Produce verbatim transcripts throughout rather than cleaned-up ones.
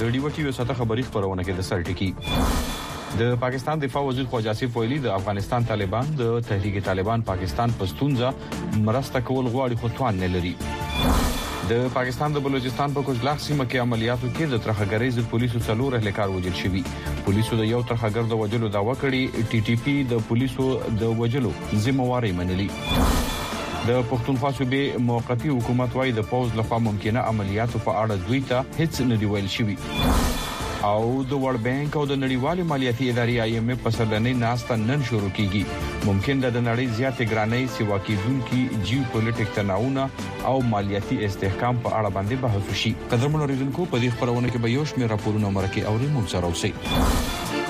د ډیو ټي وی ساته خبري خبرونه کې د سر ټکی د پاکستان دفاع وزیر خواجه آصف ویلي د افغانستان طالبان د تحریک طالبان پاکستان پښتونځه مرسته کول غواړي خو توان نه لري. د پاکستان د بلوچستان په کوچلاخ سیمه کې عملیاتو کې د ترخګریز پولیسو څلور اهلکار وژل شوي. پولیسو د یو ترخګر د وژلو داوا کړې. ټي ټي پی د پولیسو د وژلو ذمہواری منلي. د پښتونخوا صوبې موقتی حکومت وايي د پوز لخوا ممکنه عملیاتو په اړه دوی ته هیڅ نه دی ویل شوی. او د ورلد بانک او د نړیوالې مالیاتي ادارې آی ایم اف په سرلنې ناسته نن شروع کیږي. ممکن د نړۍ زیاتې ګرانۍ سیوا کېدونکو جیوپولیټیک تناوونه او مالیاتي استحکام په اړه باندې بحث وشي. قدرمنو ریډونکو په دې خبرونه کې به یو شمېر راپورونه مرکه او موږ سره اوسئ.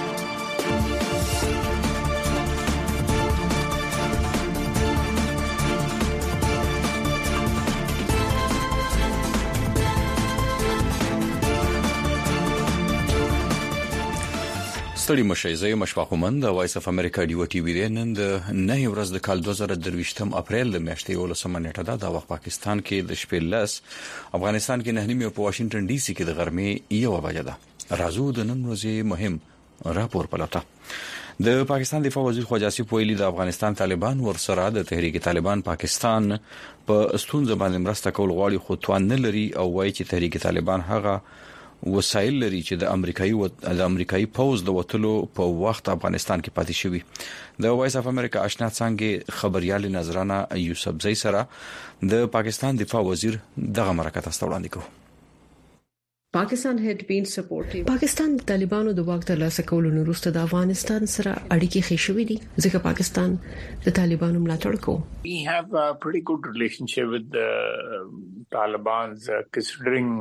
ستړي مشي زې مشفاقومن د وایس اف امریکا ډیو ټي وی نن د نه ورځ د کال دوه زره درویشتم اپریل د میاشتې ولسمه نیټه ده. د وخت پاکستان کې د شپې لس، افغانستان کې نه نیمه په واشنگټن ډي سي کې د غرمې یو بجه ده. راځو د نن ورځې مهم راپور پلوته. د پاکستان دفاع وزیر خواجه آصف ویلي د افغانستان طالبان ورسره د تحریک طالبان پاکستان په ستونزه باندې مرسته کول غواړي خو توان نه لري او وایي چې تحریک طالبان هغه وسایل لري چې د امریکایي و... د امریکایي پوز د وټلو په وخت افغانستان کې پاتې شوی. د وایس اف امریکا آشنا څنګه خبريال نظرانه یوسف زئی سره د پاکستان دفاع وزیر دغه مرکه تاسو وړاندې کوي. پاکستان had been supportive. پاکستان د طالبانو د واک ترلاسه کولو وروسته د افغانستان سره اړیکې ښې شوې دي ځکه پاکستان د طالبانو ملاتړ کوي. We have a pretty good relationship with the Taliban uh, considering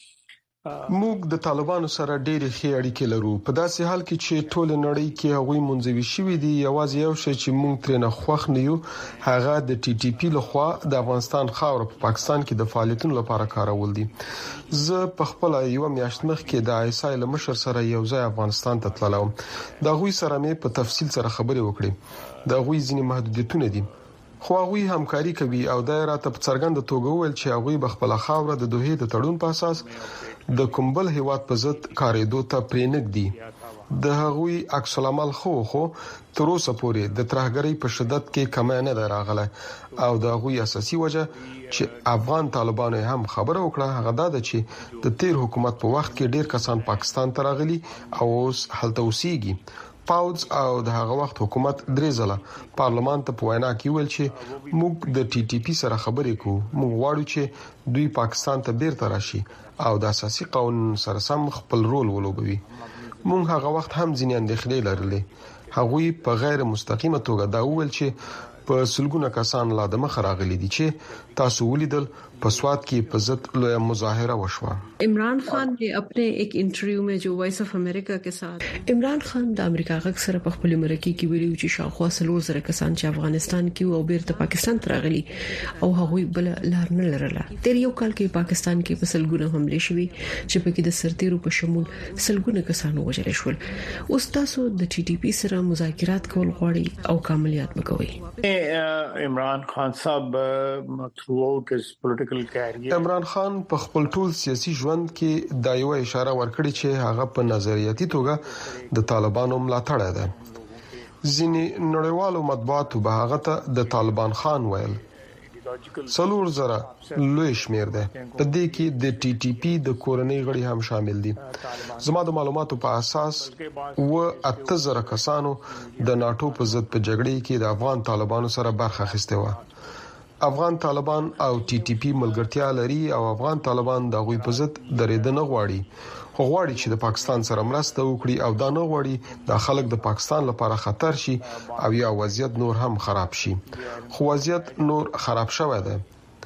موږ د طالبانو سره ډېری ښې اړیکې لرو په داسې حال کې چې ټول نړۍ کې هغوی منځوي شوي دي. یوازې یو شی چې موږ ترې نه خوښ نه یو هغه د ټي ټي پی لخوا د افغانستان خاور په پاکستان کې د فعالیتونو لپاره کارول دي. زه په خپل یو میاشت مخکې د آی اس آی له مشر سره یو ځای افغانستان ته تللم. دا غوي سره مې په تفصیل سره خبرې وکړې. دا غوي ځینې محدودیتونه دي خو هغوی همکاري کوي او دا راته په څرګند توګه ویل چې هغوی بخپل خاور د دوه د تړون په اساس د کومبل هیواد په ضد کارېدو ته پرېنګ دي. د هغوی عکس العمل خو خو تر اوسه پورې د ترهګرۍ په شدت کې کم نه دراغله او د هغوی اساسي وجه چې افغان طالبانو هم خبره وکړه هغه دا ده چې د تیر حکومت په وخت کې ډیر کسان پاکستان ته راغلي او اوس هلته اوسېږي. پاوز او د هغه وخت حکومت درې ځله پارلمان ته په وینا کې ویل چې موږ د ټي ټي پی سره خبرې کوو. موږ غواړو چې دوی پاکستان ته بیرته راشي او د اساسي قانون سره سم خپل رول ولوبوي. موږ هغه وخت هم ځینې اندېښنې لرلې. هغوی په غیر مستقیمه توګه دا ویل چې په سلګونه کسان لا د مخ راغلي دي چې تاسو ولیدل په سواد کې په ضد لوی مظاهره وشوه. عمران خان نے اپنے ایک انٹرویو میں جو وائس اف امریکا کے ساتھ عمران خان د امریکا غږ سره په خپل مرکه کې ویلي چې شاوخوا سلور زره کسان چې افغانستان کې او بیرته پاکستان ته راغلي او هغوی بل لار نه لرله. تیر یو کال کې پاکستان کې په سلګونه حمله شوې چې په کې د سرتیرو په شمول سلګونه کسان وژل شول. اوس تاسو د ټي ټي پی سره مذاکرات کول غواړي او کاملیات وکوي. عمران خان صاحب throughout his political career عمران خان په خپل ټول سیاسي ژوند کې دا یو اشاره ورکړي چې هغه په نظریاتي توګه د طالبانو ملاتړ ده. ځینې نړیوالو مطبوعاتو به هغه ته د طالبان خان ویل. څلور زره لوی شمیر ده. په دې کې د ټي ټي پی د کورنۍ غړي هم شامل دي. زما د معلوماتو په اساس و اته زره کسانو د ناتو په ضد په جګړې کې د افغان طالبانو سره برخه اخیسته و. افغان طالبان او ټي ټي پی ملګرتیا لري او افغان طالبان د غوي په ضد درېدل نه غواړي. خو غواړي چې د پاکستان سره مرسته وکړي او دا نه غواړي د خلک د پاکستان لپاره خطر شي او یا وضعیت نور هم خراب شي. خو وضعیت نور خراب شوی دی.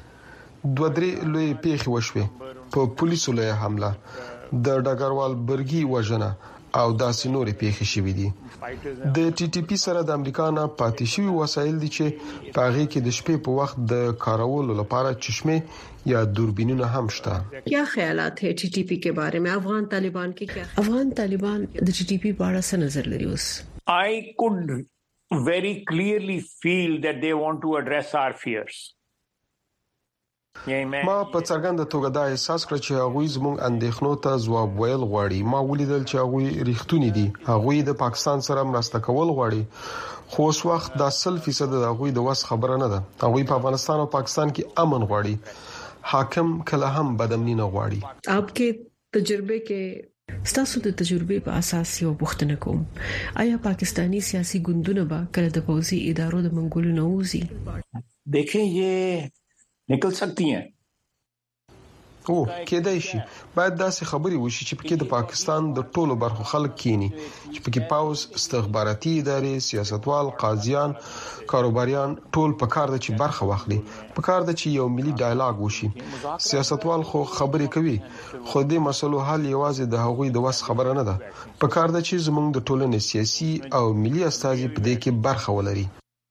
دوه درې لوی پیښې وشوې په پولیسو لوی حمله د ډګروال برګي وژنه او داسې نورې پیښې شوې دي. د ټي ټي پی سره د امریکا نه پاتې شوی وسایل دي چې پاغي کې د شپې په وخت د کارولو لپاره چشمه یا دوربینونه هم شته. کیا خیالات ہے ټي ټي پی کے بارے میں؟ افغان طالبان کې کیا افغان طالبان د ټي ټي پی په اړه څه نظر لري؟ اوس I could very clearly feel that they want to address our fears. ما په څرګنده توګه دا احساس کړ چې هغه زموږ اندېښنو ته ځواب ویل غواړي. ما ولیدل چې هغه ریښتونی دي، هغه د پاکستان سره مرسته کول غواړي، خو اوس وخت دا سل فیصد د هغه د وس خبره نه ده. هغه په افغانستان او پاکستان کې امن غواړي، حاکم کله هم بدامنی نه غواړي. आपके तजुर्बे के ستاسو د تجربه په اساس یو پوښتنه کوم، آیا پاکستانی سیاسي ګوندونه به کله د پوځي ادارو د منګولو نه وځي؟ देखें ये निकल सकती हैं او کېدای شي باید داسې خبري وشي چې پکې د پاکستان د ټولو برخو خلک کینی، چې پکې پاوز، استخباراتي ادارې، سیاستوال، قاضیان، کاروباریان ټول په کار د چې برخه واخلي. په کار د چې یو ملي ډایلاګ وشي. سیاستوال خو خبري کوي، خو دې مسلو حل یوازې د هغوی د وس خبره نه ده. په کار د چې زموږ د ټولنې سیاسي او ملي استازي په دې کې برخه ولري.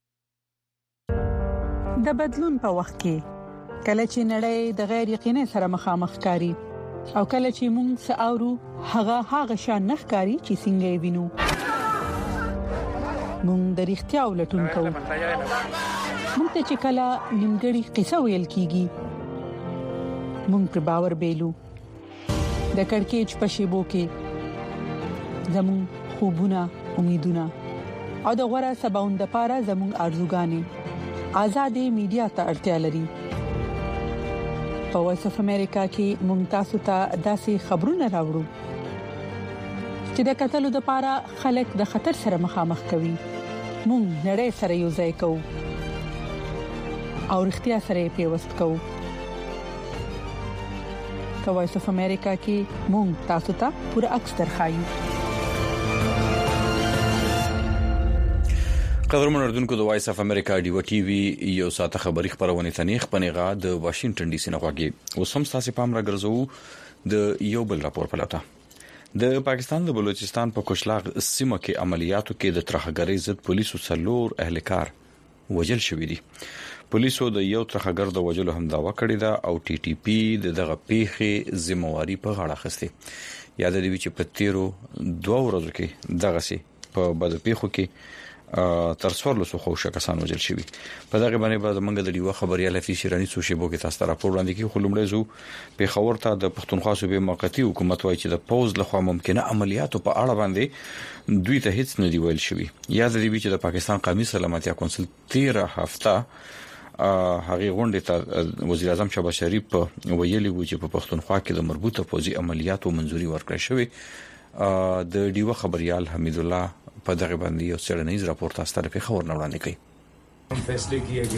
د بدلون په وخت کې کله چې نړۍ د غیر یقیني سره مخامخ کاری او کله چې موږ ساورو هغه هغه شان نخکاری چې څنګه وینو، موږ د اړتیا ولټون کوو. موږ ته چې کله نیمګړی قصه ویل کیږي موږ پر باور بیلو. د کڑکېچ په شیبو کې زموږ خوبونه، امیدونه او د غوړه سباوند لپاره زموږ ارزوګانې آزادې میډیا ته اړتیا لري. په وایس اف امریکا کې ممتاز ته داسې خبرونه راوړو چې د قتلو د لپاره خلک د خطر سره مخامخ کوي. مونږ نړۍ سره یو ځای کوو او اړتیا سره پیوست کوو. په وایس اف امریکا کې مونږ تاسو ته پوره عکس درخایو. قدرمن اردوونکو د وایس اف امریکا ډیو ټي وی یو ساته خبری خبرونه تنیخ پنیغه د واشنگټن ډي سي نه غواګي. اوس هم تاسو پام را ګرځو د یو بل راپور په لټه. د پاکستان د بلوچستان په کوشلاغ سیمه کې عملیاتو کې د ترهګرۍ ضد پولیسو څلور اهلکار وجل شوې دي. پولیسو د یو ترهګر د وجلو هم داوا کړې ده او ټي ټي پی د دغه پیښې ذمہواری په غاړه اخیسته. یاد دی چې په تیرو دوه ورځو کې دغه سي په بد پیښو کې تر څوار لسو خوښه کسان وجل شوی. په دغه باندې به زمونږ د ډیو خبريال افي شيراني سو شیبو کې تاسو ته راپور وړاندې کی. خلومړی زو په خبر ته د پښتونخوا صوبې موقتی حکومت وایي چې د پوز لخوا ممکنه عملیاتو په اړه باندې دوی ته هیڅ نه دی ویل شوی. یاد دی چې د پاکستان قومي سلامتیا کونسل تیرہ هفته هغه غونډه ته وزیر اعظم شهباز شریف ویلي و چې په پښتونخوا کې د مربوطه پوزي عملیاتو منځوري ورکړې شوی. د ډیو خبريال حمید الله په دغه باندې یو څېړنیز راپور تاسو ته په خبر نه وړاندې کړي. فیصله کیے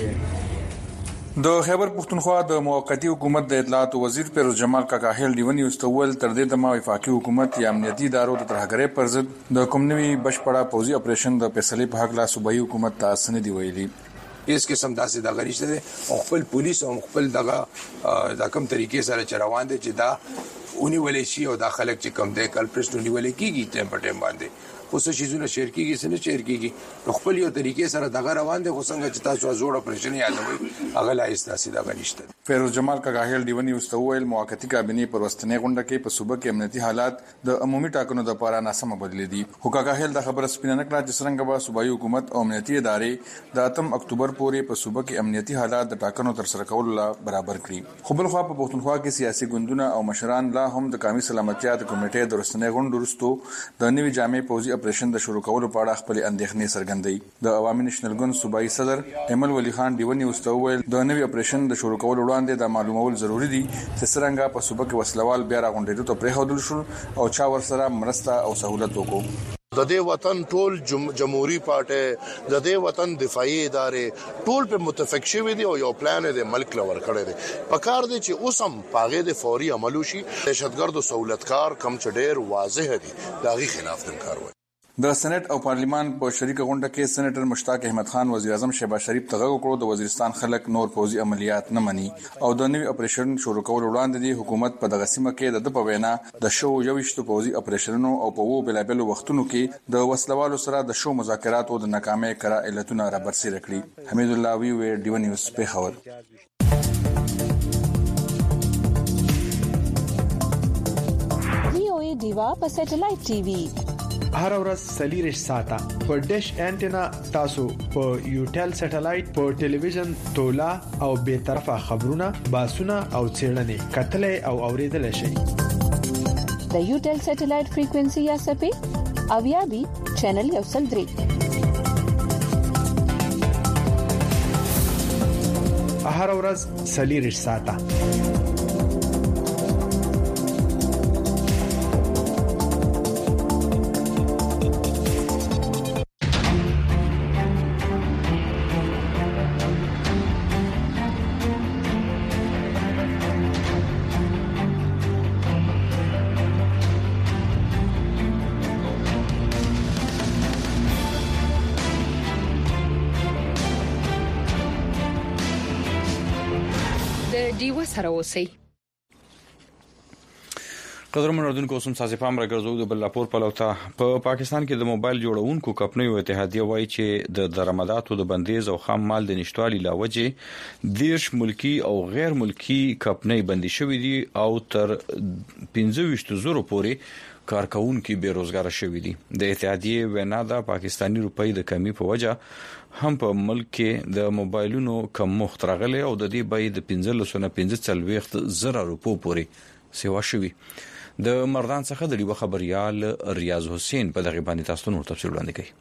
گئے د خیبر پختونخوا د موقتی حکومت د اطلاعات وزیر پیروز جمال کاکاهل دیونی استول تر دې د ما وفاقي حکومت یا امنیتي ادارو د ترهګرۍ پر ضد د کومنوي بشپړه پوزي اپریشن د فیصلې په حق لا صوبایي حکومت ته سند دی ویلي. اس قسم داسې د غریشته او خپل پولیس او خپل دغه د کوم طریقې سره چروان دي چې دا اونې ولې شي او د خلک چې کم دی کلپریټ اونې ولې کیږي ټیم په ټیم باندې اوس شي زونه شیر کیږي سن شیر کیږي خپل یو طریقې سره دغه روان دي. خو څنګه چې تاسو جوړ اپریشن یادوي هغه لا استاسي دا غنښت. پیروز جمال کاکاهل دیونی استویل موقتی کابینه پر وستنې غونډه کې په صوبه کې امنیتي حالات د عمومي ټاکنو د لپاره ناسمه بدلې دي. خو کاکاهل د خبره سپینه نکړه چې څنګه به صوبایي حکومت او امنیتي ادارې د اتم اکتوبر پورې په صوبه کې امنیتي حالات د ټاکنو تر سره کولو لپاره برابر کړي. خو بل خو په پښتونخوا کې سیاسي ګوندونه او مشران لا هم د قومي سلامتیا د کمیټې د وستنې غونډې وروسته د نوي جامع پوزي اپریشن د شروع کولو په اړه خپل اندېښنې څرګندوي. د عوامي نېشنل ګوند صوبایي صدر ایمل ولی خان دیونی استویل د نوي اپریشن د شروع کولو وړاندې د معلومول ضروری دي چې څنګه په صوبه کې وسلوال بیا راغونډېدو ته پریښودل شو او چا ورسره مرسته او سہولت وکړو. د دې وطن ټول جمهوریت پارټي د دې وطن دفاعي ادارې ټول په متفق شوي دي او یو پلان د ملک لور کړی دی. په کار دي چې اوسم پاغه د فوري عملو شي. دهشتګرد او سہولتکار کم چډیر واضح دي داغي خلاف د کاروي. د سېنات او پارلیمان په شریک غونډه کې سېنیټر مشتاق احمد خان وزیر اعظم شهباز شریف ته غوښتل کړو د وزیرستان خلک نور پوزي عملیات نه مني او د نوي اپریشن شروع کول وړاندې دی حکومت په دغه سیمه کې د په وینا د شو یوشتو پوزي اپریشنونو او په وو بلابل وختونو کې د وسلوالو سره د شو مذاکرات او د ناکامۍ کرا علتونه را برسېره کړي. حمید الله وی وی ډیو نیوز په خبر. وی او ای دیوا په سټلایټ ټي وي هر ورځ سلیریش ساته په ډیش انټینا تاسو په یوټل سټلایټ په ټلویزیون تولا او به طرفه خبرونه باسونه او چیرنې کتلې او اوریدل شي د یوټل سټلایټ فریکوئنسي یا سپې او یا بي چینل یو سل درې هر ورځ سلیریش ساته دیو سره اوسئ. قدرمن اردوونکو سم سازي پام راګرځو د بل راپور په لوته په پاکستان کې د موبایل جوړونکو کمپنیو اتحادیه وایي چې د درآمداتو د بندیز او خام مال د نشټوالي لاوجه دیرش ملکی او غیر ملکی کمپنۍ بندي شوې دي او تر پنځه ویشت زره پورې کارکونکو بیروزګار شوي دي. د اتحادیه وینا د پاکستانی روپۍ د کمی په وجه هم په ملک کې د موبایلونو کم مخ ترغلې او د دې بای د پنځه لسونه پنځه څلويخت زره روپو پورې سیوا شوي. د مردان څخه د لیوه خبريال ریاض حسین په دغه باندې تاسو نور تفصیل وړاندې کوي.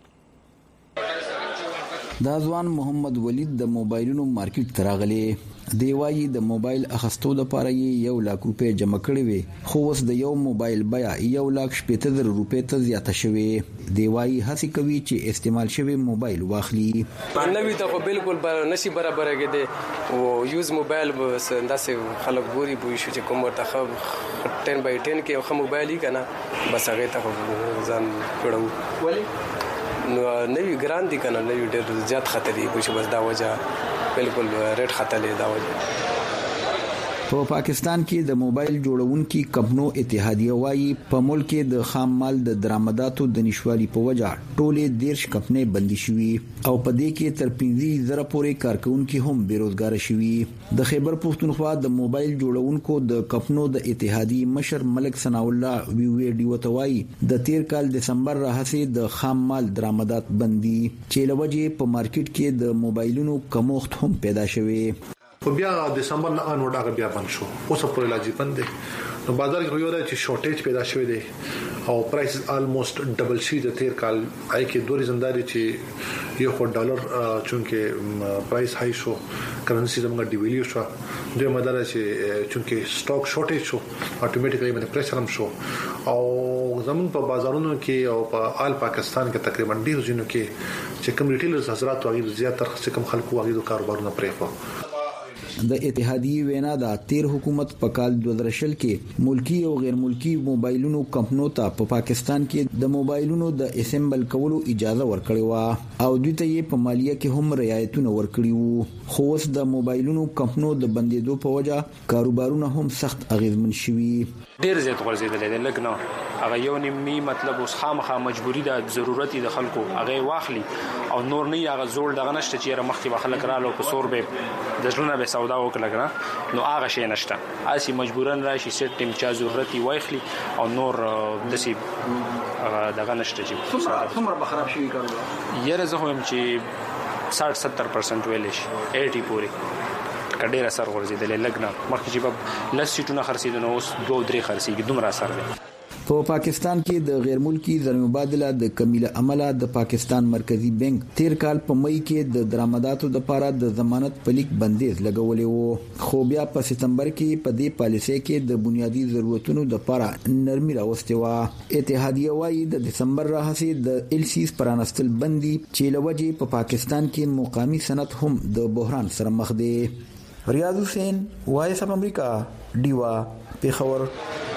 دا ځوان محمد ولید د موبایلونو مارکیټ تراغلي دی وایي د موبایل اخستو د پاره یو لک روپے جمع کړي وي خو اوس د یو موبایل بیا یو لک شپږ زره روپے ته زیاته شوی. دی وایي هڅه کوي چې استعمال شوی موبایل واخلي. نوې ته خو بالکل نشي برابر کېده او یوز موبایل بس انداسه خلک ګوري بوي شو چې کوم ورته ټن بای ټن کې خو موبایل کنه بس هغه ته ځان کړو ولی نو نوی ګران دي کنه نوی ډېر زیات خطر دی کوم بس دا وجه بالکل ریټ خطر دی دا وجه. په پاکستان کې د موبایل جوړونکو کمپنو اتحادیه وایي په ملک کې د خام مال د درآمداتو د نشوالي په وجه ټولې دیرش کمپنۍ بندي شوي او په دې کې تر پنځه زره پورې کارکونکو هم بیروزګار شوي. د خیبر پښتونخوا د موبایل جوړونکو د کمپنو د اتحادیه مشر ملک ثنا الله وی وی ډی وتوای د تیر کال دسمبر راهسي د خام مال درآمدات بندي چې لوجه په مارکیټ کې د موبایلونو کمښت هم پیدا شوی. په بیا دسمبر نه ان وډاګه بیا بند شو اوس په علاج بند دي نو بازار کې یو راځي شورټیج پیدا شوی دی او پرایس الموست ډبل شي د تیر کال آی کې دوه زنداري چې یو خو ډالر چونکه پرایس هاي شو کرنسي زموږ ډیویلیو شو دوی مدار چې چونکه سټاک شورټیج شو اتوماتیکلی باندې پریشر هم شو او زمون په بازارونو کې او په آل پاکستان کې تقریبا ډیر ځینو کې چې کوم ریټیلرز حضرات واغې زیات تر څه کم خلکو واغې کاروبارونه پرېخو. د اتحادیه وینا د تیر حکومت په کال دوه زره شل کې ملکی او غیر ملکی موبایلونو کمپنیو ته په پاکستان کې د موبایلونو د اسمبل کولو اجازه ورکړې و او دوی ته یې په مالیه کې هم رعایتونه ورکړي وو خو اوس د موبایلونو کمپنیو د بندیدو په وجه کاروبارونه هم سخت اغیزمن شوي. ډیر زیات ورزيدل دي لګنه هغه یو نیمه مطلب اوس خامخا مجبوری د ضرورت د خلکو هغه واخلي او نور نه هغه زول دغه نشته چې مخکې خلک رالو په سور به د ژوند به سودا وکړه نو هغه شي نشته اسی مجبورن راشي سیټ ټیم چا ضرورت واخلي او نور دسی دغه نشته چې څومره به خراب شي کاروبار یره زه هم چې ساठ ستر پرسنټ ویل شي اسی پوری کډیر اثر ورزيدل لګنه مخکې چې په لس سیټونه خرڅیدنه اوس دوه درې خرڅیږي دومره اثر دی. په پاکستان کې د غیر ملکی زر مبادله د کمیله عمله د پاکستان مرکزی بانک تیر کال په مئی کې د درآمداتو د لپاره د ضمانت پلیک بندیز لګولې وو خو بیا په سپتمبر کې په دې پالیسۍ کې د بنیادی ضرورتونو د لپاره نرمي راوستي و. اتحادیه وايي د دسمبر راهسي د ال سی پرانستل بندي چې لوجه په پاکستان کې مقامی صنعت هم د بحران سره مخ دی. ریاض حسین وایس اف امریکا دیوا پیښور.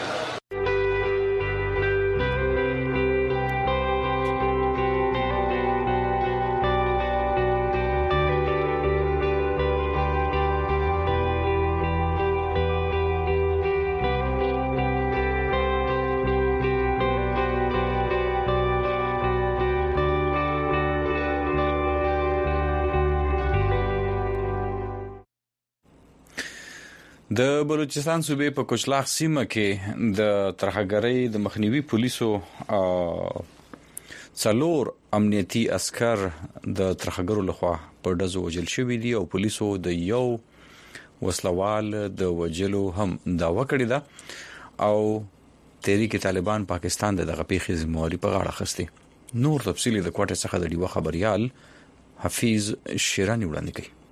د بلوچستان صوبې په کوچلاخ سیمه کې د ترهګرۍ د مخنیوي پولیسو څلور امنیتي عسكر د ترخګرو لخوا په ډزو وجل شوی دي او پولیسو د یو وسلوال د وجلو هم داوا کړې ده او تحریک طالبان پاکستان د دغه پیښې ذمہواری په غاړه اخیسته. نور تفصیلی د کوټه څخه د ډیوه خبريال حفیظ شیرانی وړاندې کوي.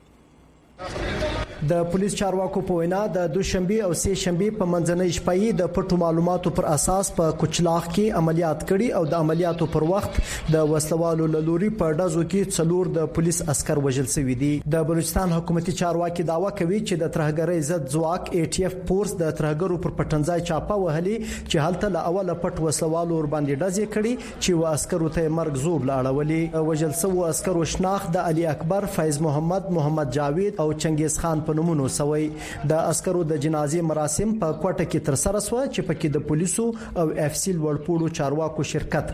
د پولیس چارواکو په وینا د دوشنبه او سه شنبه په منځنۍ شپې د پټو معلوماتو پر اساس په کوچلاغ کې عملیات کړي او د عملیاتو پر وخت د وسلوالو لوري په ډزو کې څلور د پولیس عسكر وژل شوي دي. د بلوچستان حکومتي چارواکي داوا کوي چې د ترهګرۍ ضد ځواک ای ټی اف فورس د ترهګرو پر پټنځای چاپه وهلي چې هلته له اوله پټ وسلوالو ور باندې ډزې کړي چې و عسكرو ته مرګ زوب لاړولي. وژل شوی عسكرو شناخت د علي اکبر، فیض محمد، محمد جاوید او چنګیز خان په نومونو سوی. د عسكرو د جنازې مراسم په کوټه کې تر سره شو چې پکې د پولیسو او اف سی ورپوړو چارواکو شرکت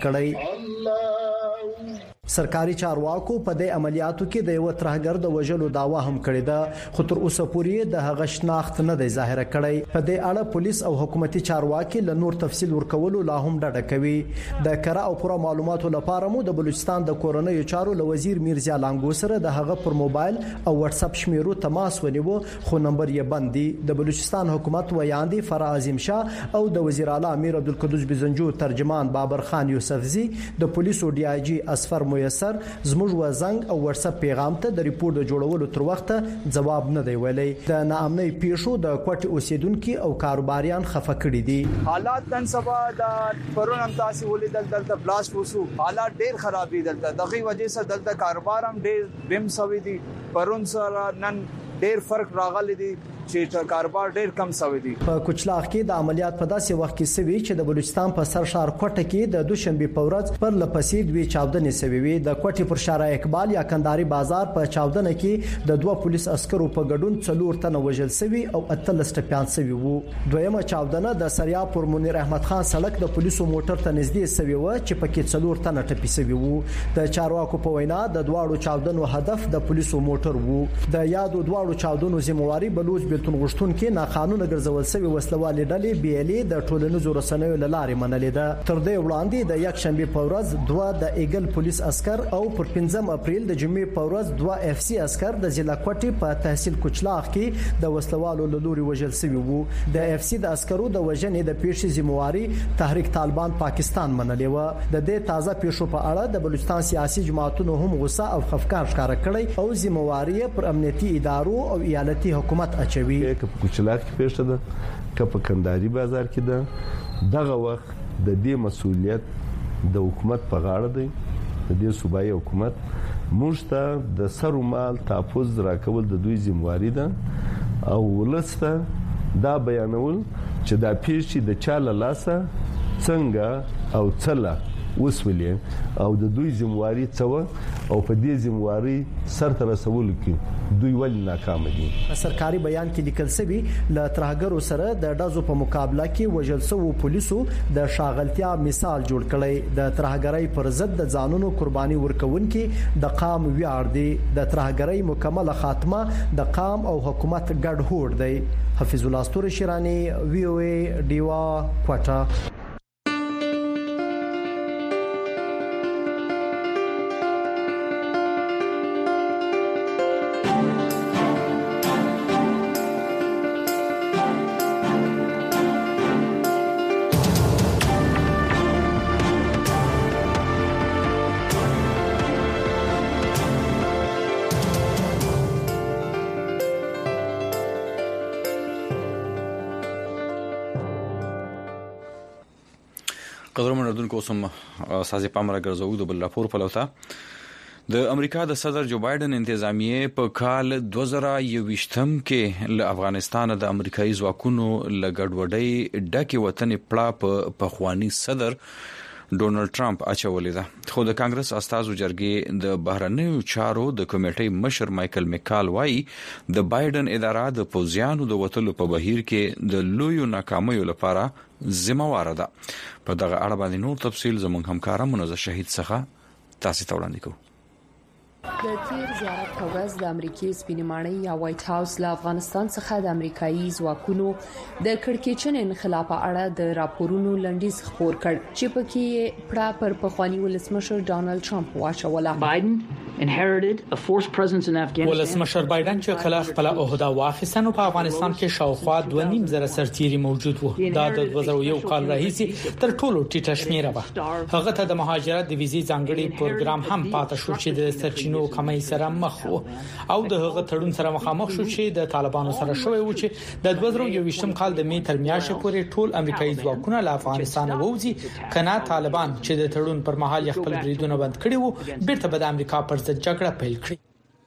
کړی. سرکاري چارواکو په دې عملیاتو کې د یو ترهګر د وژلو داوا هم کړې ده، خو تر اوسه پورې د هغه شناخت نه دی ظاهر کړی. په دې اړه پولیس او حکومتي چارواکي له نور تفصیل ورکولو لا هم ډډه کوي. د کره او پوره معلوماتو لپاره مو د بلوچستان د کورنۍ چارو له وزیر میرزا لانګو سره د هغه پر موبایل او واتس اپ شمیرو تماس ونیو، خو نمبر یې بند دی. د بلوچستان حکومت ویاندې فرا عظیم شاه او د وزیر اعلی امیر عبدالقدوس بزنجو ترجمان بابر خان یوسفزی د پولیسو ډي آی جی اسفر میسر زموږ وزنګ او واتس اپ پیغام ته د ریپورت د جوړولو تر وخته جواب نه دی ویلي. د ناامنۍ پیښو د کوټي اوسیدونکو او کاروباریان خفه کړي دي. حالات نن سبا د پرون هم تاسو ولیدل دلته بلاست وسو، حالات ډیر خراب دي دلته. دغه وجې سره دلته کاروبار هم ډیر بم سوي دي. پرون سره نن ډیر فرق راغلی دی چې کاروبار ډیر کم شوی دی. په کوچلاغ کې د عملیات په داسې وخت کې سوي چې د بلوچستان په سر شهر کوټه کې د دوشنبه په ورځ پر لپسې دوی چاودنې سوي وي. د کوټې پر شارع اقبال یا کنداري بازار په چاودنه کې د دوه پولیس عسکرو په ګډون څلور تنه وژل سوي او اتلس ټپيان سوي وو. دویمه چاودنه د سریا پر منیر احمد خان سړک د پولیسو موټر ته نږدې سوي و چې پکې څلور تنه ټپي سوي وو. د چارواکو په وینا د دواړو چاودنو هدف د پولیسو موټر وو. د یادو دواړو چاودنو ذمہواری بلوچ بیلتون غشتونکو ناقانونه ګرځول شوی وسلوالې ډلې بي ال ای د ټولنیزو رسنیو لارې منلې ده. تر دې وړاندې د یک شنبه په ورځ دوه د ایګل پولیس عسكر او پر پنځم اپریل د جمعې په ورځ دوه اف سی عسكر د ضلع کوټي په تحصیل کوچلاغ کې د وسلوالو لوري وژل شوی وو. د اف سی د عسكرو د وژنې د پیښې ذمہواری تحریک طالبان پاکستان منلې و. د دې تازه پیښو په اړه د بلوچستان سیاسي جماعتونو هم غوسه او خفقان ښکار کړی او ذمہواری پر امنیتي ادارو او ایالتي حکومت اچوي. په کوچلاغ کې پیښه ده که په کنداري بازار کې ده، دغه وخت د دې مسؤلیت د حکومت په غاړه دی، د دې صوبایي حکومت. موږ ته د سر مال تحفظ راکول د دوی ذمہواری ده او ولسته دا بیانول چې دا پیښې د چا له لاسه څنګه او څله وسولې او د دوی ذمہواری څه او په دې ذمہواری سرته رسول کې دوی ولې ناکام دي. سرکاري بیان کې لیکل شوی ل ترهګرو سره د ډزو په مقابله کې وژل شوی پولیسو د شاغلتیا مثال جوړ کړي. د ترهګرۍ پر ضد د ځانونو قرباني ورکونکي د قام ویاړ دي. د ترهګرۍ مکمله خاتمه د قام او حکومت ګډ هوډ دی. حفیظ الله استور شیرانی، وی او ای، ډیوا، کوټه. قدرمن اردوونکو سم سازي پامره ګرځو د بل راپور په لوتا. د امریکا د صدر جو بایدن انتظامیه په کال دوه زره یوویشتم کې له افغانستان د امریکایي ځواکونو لګډوډۍ ډکه وطن پړه په پخوانی صدر ډونالد ټرمپ اچولې ده. خو د کانګرس استازو جرګې د بهرنیو چارو د کمیټې مشر مايكل میکال وايي د بایدن اداره د پوزیانو د وټلو په بهیر کې د لویو ناکامیو لپاره ذمہوار ده. په دغه اړه باندې نور تفصيل زموږ همکار منزه شهید څخه تاسو ته وړاندې کوو. د تیر زیارت په ورځ د امریکای سپینې ماڼۍ یا وایټ هاوس له افغانستان څخه د امریکایي ځواکونو د کړکېچن انخلاف په اړه د راپورونو لنډیز خپور کړ چې پکې پړه پر پخوانی ولسمشر ډانلډ ټرمپ واچوله. بایدن inherited a forced presence in Afghanistan. ولسمشر بایدن چې کله خپل عہده واخیستنو په افغانستان کې شاوخوا دوه نیم زره سرتیري موجود وو. دا د دوه زره یو کال راهیسې تر ټولو ټیټه شمیره وه. هغه ته د مهاجرت د ویزې ځانګړي پروګرام هم پاتې شو چې د سرچینو کمۍ سره مخ وو او د هغه تړون سره مخامخ شو چې د طالبانو سره شوی و چې د دوه زره یو ویشتم کال د می تر میاشتې پورې ټول امریکایي ځواکونه له افغانستان ووځي. کنا طالبان چې د تړون پر مهال خپل بریدونه بند کړي وو بیرته به د امریکا پر ضد جګړه پیل کړي.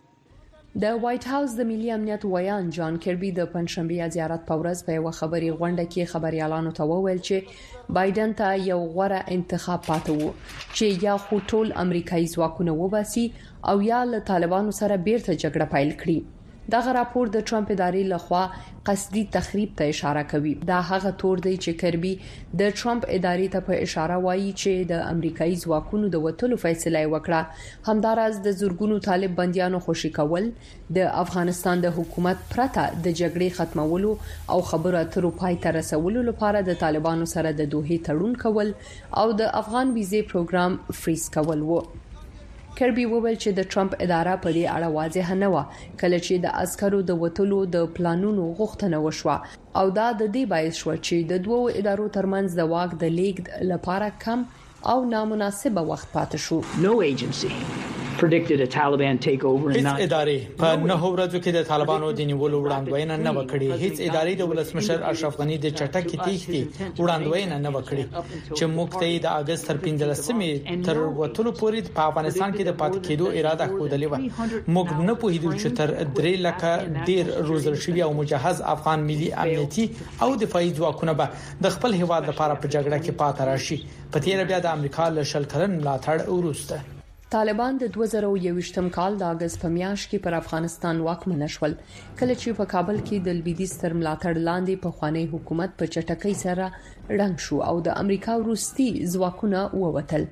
د وایټ هاوس د ملي امنیت ویان جان کربي د پنځشنبه زیارت په ورځ په یو خبري غونډه کې خبريالانو ته وویل چې بایدن ته یو غوره انتخاب پاتې وو چې یا خو ټول امریکایي ځواکونه وباسي او یا له طالبانو سره بیرته جګړه پیل کړي. دغه راپور د ټرمپ ادارې لخوا قصدي تخریب ته اشاره کوي. دا هغه تور دی چې کربي د ټرمپ ادارې ته په اشاره وایي چې د امریکایي ځواکونو د وټلو فیصله وکړه. همدارس د زورګونو طالب بنديانو خوشي کول، د افغانستان د حکومت پرته د جګړې ختمولو او خبرو اترو پای ته رسولو لپاره د طالبانو سره د دوه تړون کول او د افغان ویزې پروګرام فریز کول وو. کربي وویل چې د ټرمپ اداره په دې اړه واضح نه و کله چې د عسکرو د وټلو د پلانونو غوښتنه وشوه او دا د دې باعث شو چې د دوو ادارو ترمنځ د واک د لیږد لپاره کم او نامناسبه وخت پاتې شو. No agency predicted a Taliban takeover in هیڅ ادارې په نه ورځو کې د طالبانو د نیولو وړاندوینه نه وکړي. هیڅ ادارې د ولسمشر اشرف غنی د چټکې تېښتې وړاندوینه نه وکړي چې موږ ته د اگست تر پنځلسمې تر وټلو پورې په افغانستان کې د پات کېدو اراده خوده و. موږ نه پوهیدو چې تر درې لکه ډیر روزل شوی او مجهز افغان ملي امنیتي او دفاعي ځواکونه به د خپل هیواد لپاره په جګړه کې پاتې راشي. په تیر بیا د امریکا له شل کلن ملاتړ وروسته طالبان د دوه زره یو ویشتم کال د اگست په میاشت کې پر افغانستان واکمن شول کله چې په کابل کې د لویدیځ تر ملاتړ لاندې په خوانی حکومت په چټکۍ سره ړنګ شو او د امریکا وروستي ځواکونه ووتل.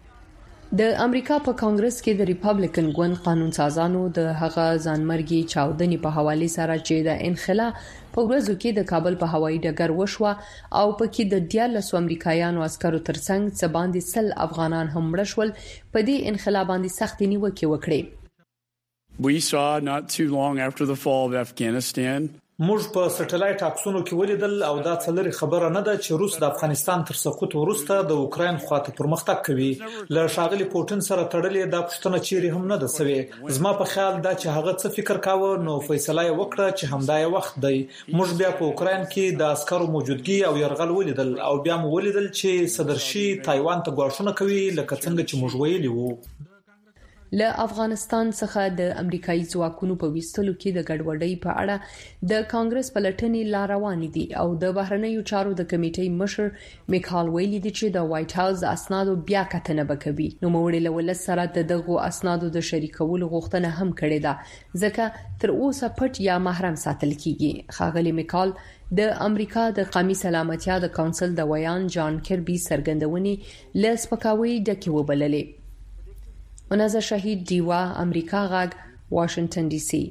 د امریکا په کانګرس کې د ریپابلیکن ګوند قانون سازانو د هغه ځانمرګي چاودنې په حواله سره چې د انخلا په ورځو کې د کابل په هوایي ډګر وشوه او پکې د دیارلس امریکایانو عسکرو ترڅنګ څه باندې سل افغانان هم مړ شول. په دې انخلا باندې سخت نیوکه وکړي. We saw not too long after the fall of Afghanistan موږ په سټلایټ عکسونو کې ولیدل او دا څلوري خبره نه ده چې روس د افغانستان تر سقوط وروسته د اوکرين خواته پرمختګ کوي. له شاغلي پوټین سره تړلې د پښتنه چیرې هم نه ده سوي. زما په خیال دا چې هغه څه فکر کاوه نو فیصله یې وکړه چې همدای وخت دی. موږ بیا په اوکرين کې د عسکرو موجودګي او يرغل ولیدل او بیا مو ولیدل چې صدرشي تایوان ته غواړونه کوي لکه څنګه چې موږ ویلي وو. له افغانستان څخه د امریکایي ځواکونو په وستلو کې د ګډوډۍ په اړه د کانګرس پلټنې لا روانې دي او د بهرنیو چارو د کمیټې مشر میکال ویلي دي چې د وایټ هاوس د اسنادو بیا کتنه وکوي. نو موړي له ولس سره د دغو اسنادو د شریکولو غوښتنه هم کړې ده ځکه تر اوسه پټ یا محرم ساتل کیږي. خاغلی میکال د امریکا د قومي سلامتیا د کونسل د ویان جان کربي سرګندونې له سپکاوي ډکې وبللې. منازه شهید دیوا امریکا غاګ واشنگټن ډي سي.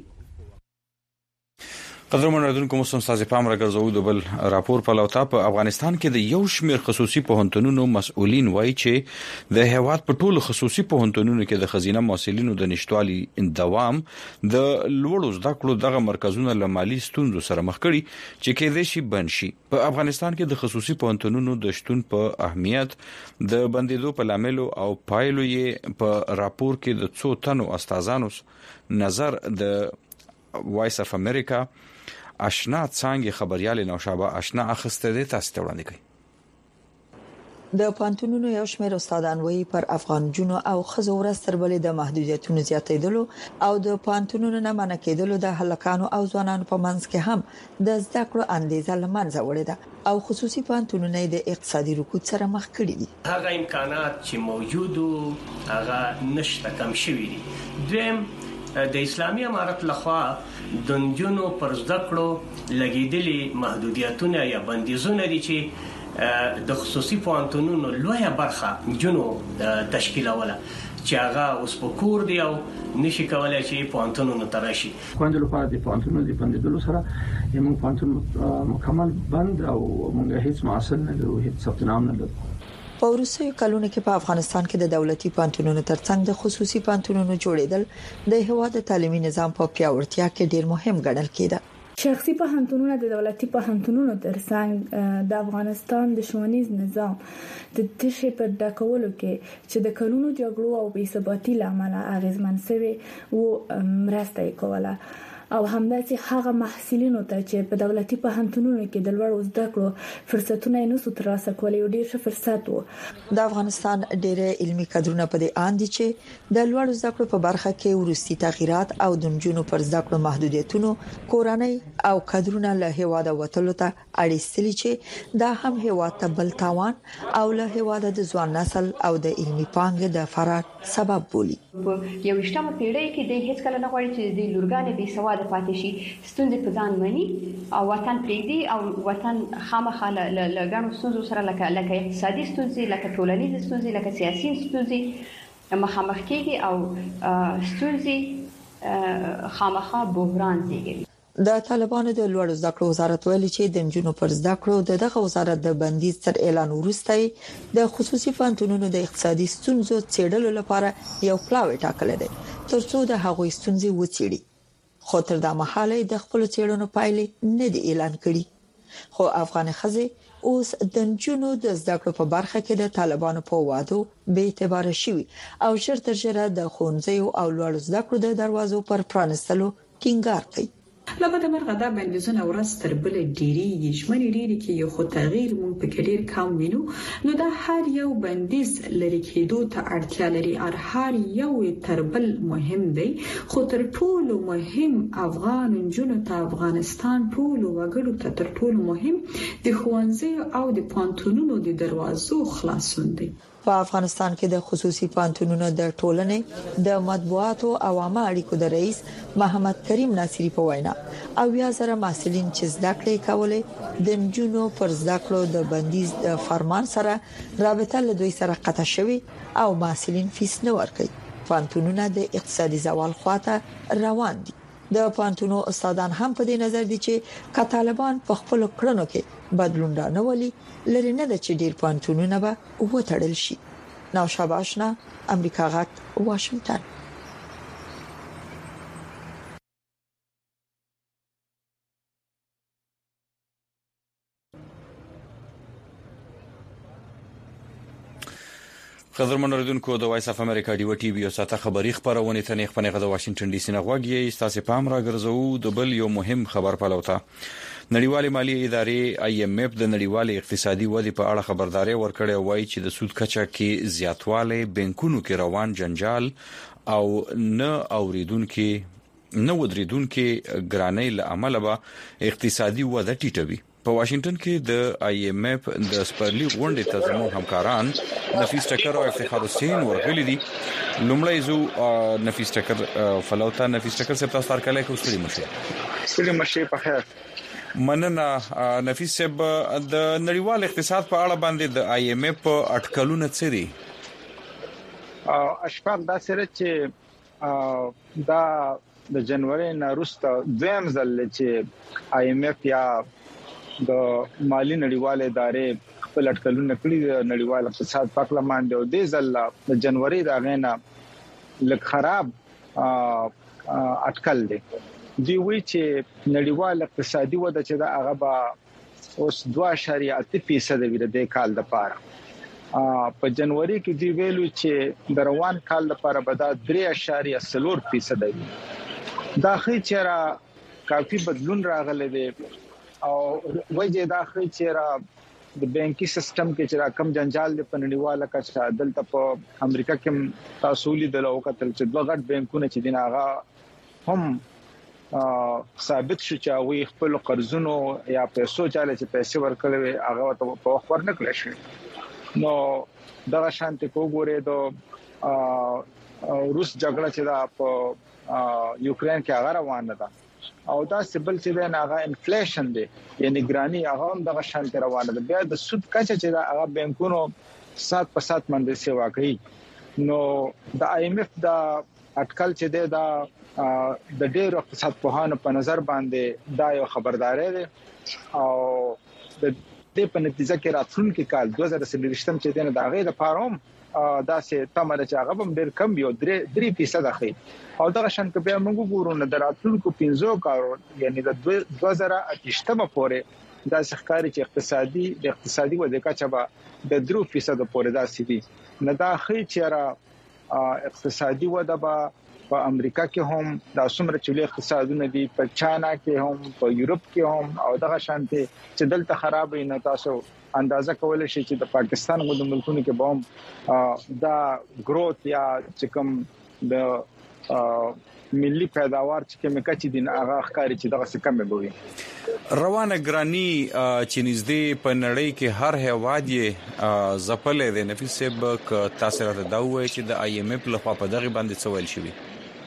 قدرمن اردوونکو موسم سازي پام راګرځو د بل راپور په لوتا په افغانستان کې د یو شمېر خصوصي پوهنتونونو مسؤلین وایي چې د هیواد په ټولو خصوصي پوهنتونونو کې د خزینه محصلینو د نشټوالي دوام د لوړو زده کړو دغه مرکزونه له مالی ستونزو سره مخ کړي چې کېدای شي بند شي. په افغانستان کې د خصوصي پوهنتونونو د شتون په اهمیت د بندیدو په لامل او پایلو یې په راپور کې د څو تنو استادانو نظر د وایس اف امریکا آشنا څنګه خبريال نوشابه آشنا اخسته دي تاسو ته وړاندې کوي. د پانتونونو یو شمېر استادان وایي پر افغان جنو او خزو ورستر بلې د محدودیتونو زیاتېدلو او د پانتونونو نه منع کېدلو د هلکانو او ځوانانو په منځ کې هم د زده کړو اندازه لمنځه وړې ده او خصوصي پانتونونه د اقتصادي رکود سره مخ کړي دي. هغه امکانات چې موجودو هغه نشته کم شوي دي. دویم د اسلامي امارت لخوا د نجونو پر زده کړو لګیدلي محدودیتونه یا بندیزونه دي چې د خصوصي پوهنتونونو لویه برخه نجونو تشکیلوله چې هغه اوس په کور دی او نشي کولای چې پوهنتونونو ته راشي. خوندې لپاره د پوهنتونونو د بندیدلو سره موږ پوهنتون مکمل بند او موږ هیڅ معاصل نه لرو، هیڅ ثبت نام نه لرو. په وروستیو کلونو کې په افغانستان کې د دولتي پوهنتونونو ترڅنګ د خصوصي پوهنتونونو جوړېدل د هیواد تعلیمي نظام په پیاوړتیا کې ډېر مهم ګڼل کېده. شخصي پوهنتونونه د دولتي پوهنتونونو ترڅنګ د افغانستان د ښوونیز نظام د تشې په ډکولو کې چې د کلونو جګړو او بې ثباتۍ لامل اغیزمن شوی او مرسته کوله او همداسې هغه محصلینو ته چې په دولتي پوهنتونونو کې د لوړ زده کړو فرصتونه یې نسو ترلاسه کولای او ډېر ښه فرصت وو. د افغانستان ډېر علمي کادرونه په دې اند چې د لوړ زده کړو په برخه کې ورستي تغیرات او د جنونو پر زده کړو محدودیتونو کورنۍ او کادرونه له هیواده وټلو ته اړیستلي چې دا هم هیواد ته بل تاوان او له هیواده د ځوان نسل او د علمي پانګې د فرار سبب بولي. په یو شتمه پیړۍ کې د هیڅ کله نه غواړي چې د لورګانې بې سواده پاتې شي، ستونزې په ځان مني او وطن پرېږدي او وطن خامخا له ګڼو ستونزو سره لکه لکه اقتصادي ستونزې، لکه ټولنیزې ستونزې، لکه سیاسي ستونزې مخامخ کېږي او ستونزې خامخا بحران زیږوي. د طالبانو د لوړ زده کړو وزارت ویلي چې د جنونو پر زده کړو د دغه وزارت د بندیز تر اعلان وروسته د خصوصي پوهنتونونو د اقتصادي ستونزو څېړلو لپاره یو پلاوی ټاکل دی ترڅو د هغوی ستونزې وڅېړي. خو تر دا مهاله د خپل څېړنو پایلې نه دی اعلان کړي. خو افغان ښځې اوس د جنونو د زده کړو په برخه کې د طالبانو په وادو به اعتبار شوي او شر تر شره د ښوونځیو او لوړ زده کړو د دروازو پر پرانستلو ټینګار کوي. لکه مرغه دا بندیزونه ورځ تر بلې ډیریږي، شمنې ډیری کې یو خو تغییر مونږ په کې ډیر کم وینو، نو دا هر یو بندیز لري کېدو ته اړتیا لري، او هر یو تر بل مهم دی. خو تر ټولو مهم افغان جنونو ته افغانستان ټولو وګړو ته تر ټولو مهم د ښوونځي او د پوهنتونونو د دروازو خلاصون دی. په افغانستان کې د خصوصي پوهنتونونو د ټولنې د مطبوعاتو او عامه اړیکو د رئیس محمد کریم ناصری په وینا او یا زره محصلین چې زده کړې کولې د جنونو پر زده کړو د بندیز د فرمان سره رابطه له دوی سره قطع شوی او محصلین فیس نه ورکوي. پوهنتونونه د اقتصادي زوال خواته روان دي. د پوهنتونو استادان هم په دې نظر دي چې که طالبان په خپل کړنو کې بدلون رانولي لري نه د چې ډیر پوهنتونونه به وټړل شي. نوشاب آشنا، امریکا غږ، واشنگټن. قدرمن اوریدونکو د وایس اف امریکا ډیو ټي وی او ساته خبری خبرونه ته نه خپنه غو واشنگټن ډي سي نه غوږی تاسو پام را ګرځو د بل یو مهم خبر پلوته. نړیوال مالی ادارې آی ایم اف د نړیوال اقتصادي ودې په اړه خبرداري ورکړې وایي چې د سود کچا کې زیاتواله بانکونو کې روان جنجال او نه اوریدونکو نه ودریدونکو ګرانۍ له عمله به اقتصادي وده ټیټوي. په واشنگټن کې د آی ایم اف د سپرلی غونډې ته زموږ همکاران نفیس ټکر او افتخار حسین ورغلي دي. لومړی زو نفیس ټکر فلوتا نفیس ټکر سره تاسو سره کله کوستري مشه ستړي مشه په خیر. مننه نفیس صاحب، د نړیوال اقتصاد په اړه باندې د آی ایم اف اټکلونه څه دي؟ اشفاق دا سره چې دا د جنوري نه وروسته دویم ځل چې آی ایم اف یا د مالی نړیوال ادارې خپل اټکلونه کړی د نړیوال اقتصاد په اړه باندې او د ځل د جنوري دا غینا لږ خراب اټکل دی. دی وی چې نړیوال اقتصادي وده چې دا هغه به اوس دوه اعشاریه اته فیصد وي د کال لپاره. په جنوري کې دی ویلو چې د روان کال لپاره به دا درې اعشاریه څلور فیصد وي. دا خې چې را کافي بدلون راغلی دی او وجه دا خې چې را د بانکي سیستم کې چې را کم جنجال په نړیواله کچه دلته په امریکا کې تاسو لیدل او کتل چې دوه غټ بانکونه چې دین هغه هم ثابت شو چې هغه خپل قرضونو یا پیسو چاله چې پیسې ورکړي هغه په وخت ورنکړل شي. نو دا شانتي کوګوره د روس جګړه چې دا په یوکرين کې هغه روانه ده او دا سبل چې دا هغه انفلیشن دی یعنی ګرانی هغه هم د شانتي روانه ده. بیا د سود کچه چې دا هغه بانکونو سات په سات منځ سیوا کوي نو د آی ایم ایف د اټکل چې د د ډېر اقتصاد په هانه په نظر باندې دا یو خبرداري ده او د دې په نتیجه کې راتلونکي کال دوه زره څلوېښت چې دنه د غیر پاروم دا سه تمره چې هغه هم ډېر کم یو درې فیصد اخی او دا شان کې به موږ ګورو نه دراتلونکو پنځه کارو یعنی د دوه زره اته پورې دا ښکاري چې اقتصادي د اقتصادي وده کا چې د درې فیصد پورې دا سي نه دا خي چې را اقتصادي وده به په امریکا کې هم د څومره چې اقتصادونه دي په چاینا کې هم په یورپ کې هم او دغه شانتي چې دلته خراب نه تاسو اندازه کولای شئ چې د پاکستان غو د ملکونو کې به هم دا گروث یا چې کوم د ملي پیداوار چې کومه کچې دي هغه ښکاري چې دغه څه کم به روانه ګرانی چې نږدې په نړۍ کې هر هیواد یې زپلې ده نفیس سب ک تاسو راته دا وایي چې د آی ایم ایف لخوا په دغه باندې څه ویل شوی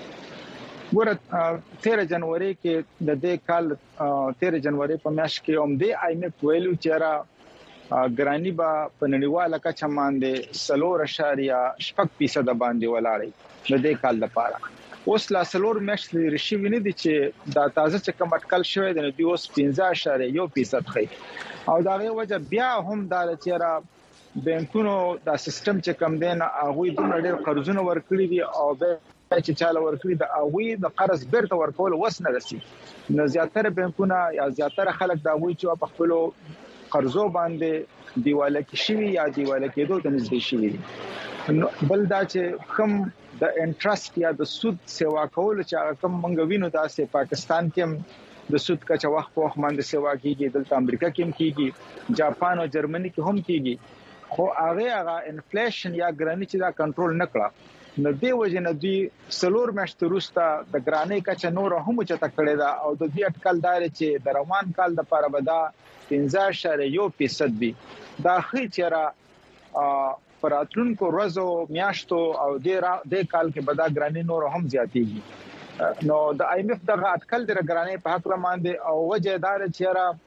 ګوره تیرہ جنوري کې د دې کال تیرہ جنوري په میاشت کې هم د آی ایم ایف ویلو چې را ګرانی با په نړیواله کچه باندې سلور اشاریه شپږ فیصد باندې ولاړی د دې کال لپاره اوس لا سلور میاشت لري شي ویني دي چې دا تازه چې کوم اټکل شوی دی نو دی اوس پنځه اشاریه یو فیصد خي او دا غي وجه بیا هم دا چې را بانکونو دا سیستم چې کم دین هغه د ډېر قرضونه ورکړي دي او به چې چاله ورکړي د هغه د قرض بیرته ورکول وسنه رسي نو زیاتره بانکونه یا زیاتره خلک دا وایي چې په خپل قرضو باندې دیواله کې شي یا دیواله کېدو ته نږدې شي بل دا چې کم د انټرست یا د سود سیوا کول چې کوم منګ وینو داسې پاکستان کې د سود کچا وخت په وخت باندې سیوا کیږي دلته امریکا کې هم کیږي جاپان او جرمني کې هم کیږي خو هغه هغه انفلیشن یا ګرانی چې دا کنټرول نکړه نو دی وجه نه دی سلور میاشتې وروسته د ګرانی کچا نور هم چته کړی دا او د دې اټکل دار چې د روان کال د لپاره به دا پنځه اشاریه یو فیصد دی دا خې چیرې پراتلونکو ورځو میاشتو او د کال کې بدا ګرانی نور هم زیاتېږي نو د آی ایم ایف دغه اټکل د ګرانی په حق باندې او وجه دار چې را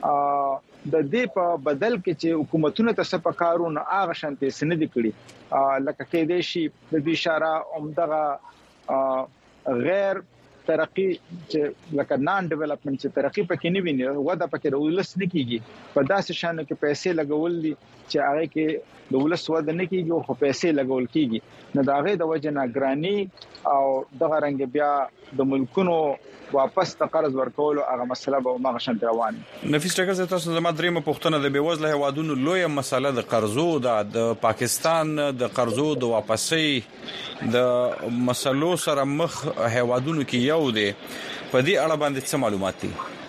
د دې په بدل کې چې حکومتونه ته سپکارونه هغه شانتي سندې کړي لکه کې دې شي د دې اشاره اومدغه غیر ترقی چې لکه نان ډیولپمنٹ چې ترقی پکې نه ویني ودا پکې رولس نه کیږي په داسې شانو کې پیسې لګول دي چې هغه کې د ولس ودا نه کیږي خو پیسې لګول کیږي نه دا غي د وجه نه ګرانی او دغه رنګ بیا د ملکونو واپس ته قرض ورکول هغه مسله به ما غشن روان نفیس ټکر تاسو زما درېمه پښتنه د بیوزله هوادونو لوی مسله د قرضو د پاکستان د قرضو د واپسۍ د مسلو سره مخ هوادونو کې یو دی په دې اړه باندې څه معلومات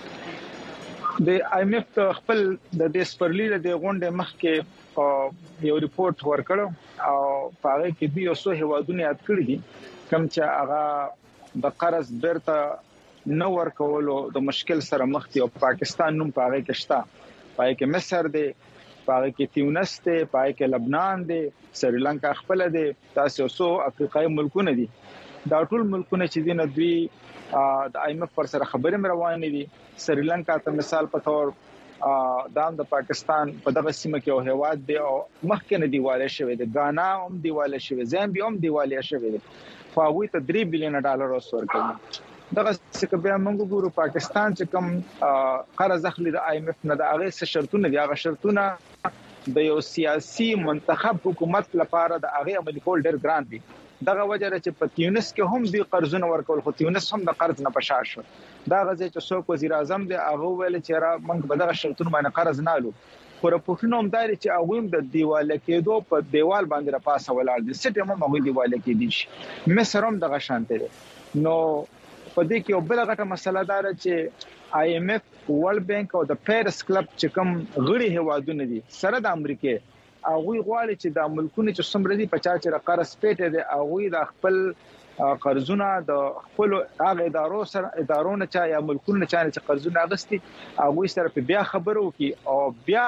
دي د آی ایم ایف خپل د دیسپرلی د غونډې مخ کې یو ریپورت ورکړ او په هغه کې د یو څو هوادونو یاد کړی دي کوم چې هغه د قرض بیرته نو ورکولو د مشکل سره مخ دي او پاکستان نوم په هغه کې شته پای کې مصر دی پای کې تیونس دی پای کې لبنان دی سریلانکا خپل دی تاسو سو افریقای ملکونه دي دا ټول ملکونه چې دي نه دوی د آی ایم ایف پر سره خبرې روانې دي سریلانکا ته مثال په تور دام د پاکستان په دغه سیمه کې او هواد دی او مخکې نه دیواله شوی دی غانا هم دیواله شوی زامبیا هم دیواله شوی دی خو هغه ته درې بلین ډالر ورکړي دغه څه بیا موږ ګورو پاکستان چې کوم قرض اخلي د آی ایم ایف نه د هغه څه شرطونه دي هغه شرطونه د یو سیاسي منتخب حکومت لپاره د هغه عملي کول ډېر ګران دي دغه وجه چې په تیونس کې هم دی قرضونه ورکول خو تیونس هم د قرض نه پشا شو دا غزه چې څوک وزیر اعظم دی هغه ویل چې را موږ به دغه شرطونه باندې قرض نه لو خو رپورټونه هم داري چې هغه هم د دیواله کېدو په دیوال باندې را پاسه ولاړ دي سټ هم هغه دیواله کې دي شي مصر هم دغه شانته نو په دې کې یو بل غټه مسله ده چې آی ایم ایف ورلد بانک او د پیرس کلب چې کوم غړي هوادونه دي سره د امریکای هغه غواړي چې د ملکونو چې څومره دي په چا چې قرض پیټه دي هغه د خپل قرضونه د خپل هغه ادارو سره ادارونه چا یا ملکونو چا چې قرضونه اغستي هغه سره په بیا خبرو کې او بیا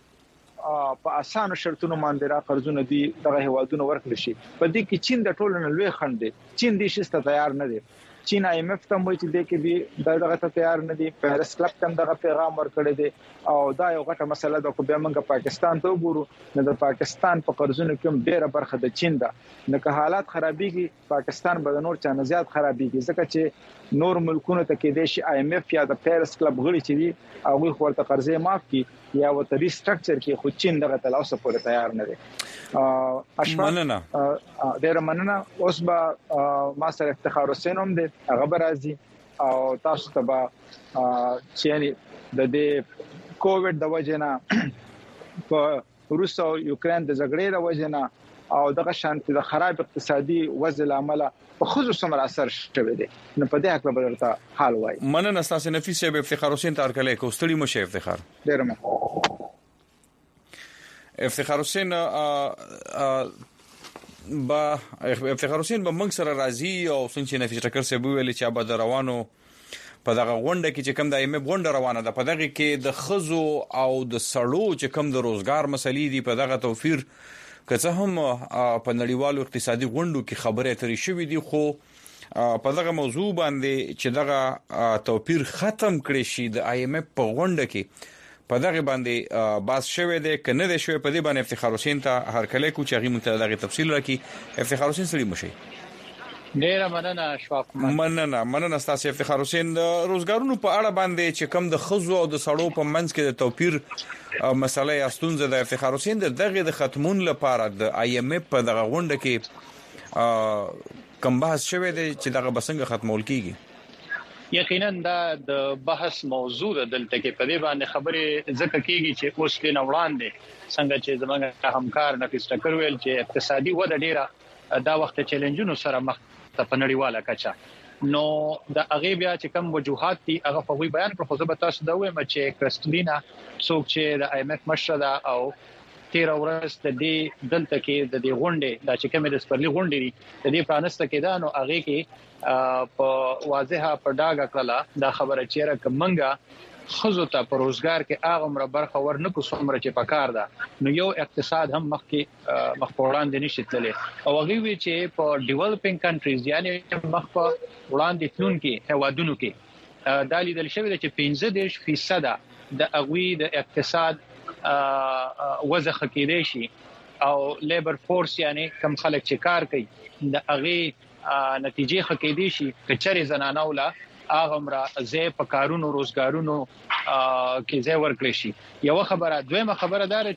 په اسانه شرطونو باندې را قرضونه دي دغه هوادونه ورکړي شي په دې کې چین د ټولنې لوی خند دي چین دې شسته تیار نه دي چین آی ایم اف ته مو چې د کې دی دغه ته تیار نه دي پیرس کلب تم دغه پیغام ورکړی دی او دا یو غټه مسله ده خو بیا موږ پاکستان ته وګورو نو د پاکستان په قرضونو کې ډیره برخه د چین ده نو که حالات خرابېږي پاکستان به نور چا نه زیات خرابېږي ځکه چې نور ملکونو ته کې د شي آی ایم اف یا د پیرس کلب غړي چې دي او غوښ ورته قرضې معاف کړي یا وته ریسټرکچر کې خو چین دغه تلاسه پورې تیار نه دي مننه ډیر مننه اوس به ما سره افتخار حسین هم دی هغه به راځي او تاسو ته به چې د دې کووډ د وجنه په روس او یوکرين د جګړې د وجنه او دغه شانتي د خراب اقتصادي وضع عمله په خصوص سره اثر شوه دي نو په دې حق به درته حال وای مننه تاسو نفیس به افتخار حسین تار کله کوستړي مشه افتخار ډیر مننه افتخار حسین با افتخار حسین به موږ سره راضي او څنګه نفیس ټکر سه ویل چې ابد روانو په دغه غونډه کې چې کوم د ایم غونډه روانه ده په دغه کې د خزو او د سړو چې کوم د روزګار مسلې دي په دغه توفیر که هم په نړیوالو اقتصادي غونډو کې خبرې اترې شوې دي خو په دغه موضوع باندې چې دغه توپیر ختم کړي شي د آی ایم اف په غونډه کې په دغه باندې باس شوې ده کنه ده شوې په دې باندې افتخار حسین ته هر کله کو چې غي متل دغه تفصیل راکې افتخار حسین سړي مشي ډیر مننه اشفاق مننه مننه تاسو افتخار حسین د روزګارونو په اړه باندې چې کم د خزو او د سړو په منځ کې د توپیر مسله یا ستونزه د افتخار حسین دغه د ختمون لپاره د آی ایم اف په دغه غونډه کې کم بحث شوه دی چې دغه بسنګ ختمول کیږي یقینا دا د بحث موضوع دلته کې په دې باندې خبره ځکه کیږي چې اوس کې نه وړاندې څنګه چې زمونږ همکار نفیس ټکر ویل چې اقتصادي وده ډیره دا وخت چیلنجونو سره مخ ته په نړیواله کچه نو د هغه بیا چې کوم وجوهات دي هغه په وی بیان پر خو زه به تاسو دا وایم چې کرستلینا څوک چې د آی ایم اف مشر ده او تیر ورځ د دې دلته کې د دې غونډې د چې کومه د سپرلی غونډې دي د دې پرانسته کې دا نو هغه کې په واضحه په ډاګه کړه دا خبره چیرې کومنګه خزو ته په روزګار کې هغه مر برخه ورنکو څومره چې پکار ده نو یو اقتصاد هم مخ کې مخ وړاندې نشي تللی او هغه وی چې په ډیولپینګ کنټریز یعنی مخ په وړاندې تلون کې هوادونو کې د لیدل شوی چې پنځه دېرش فیصد د اغوی د اقتصاد وزخ کېدې شي او لیبر فورس یعنی کم خلک چې کار کوي د اغه نتیجې خکېدې شي کچري زنانه ولا اغمرا زې په کارونو روزګارونو کې زې ورکړي شي یو خبره دویمه خبره دار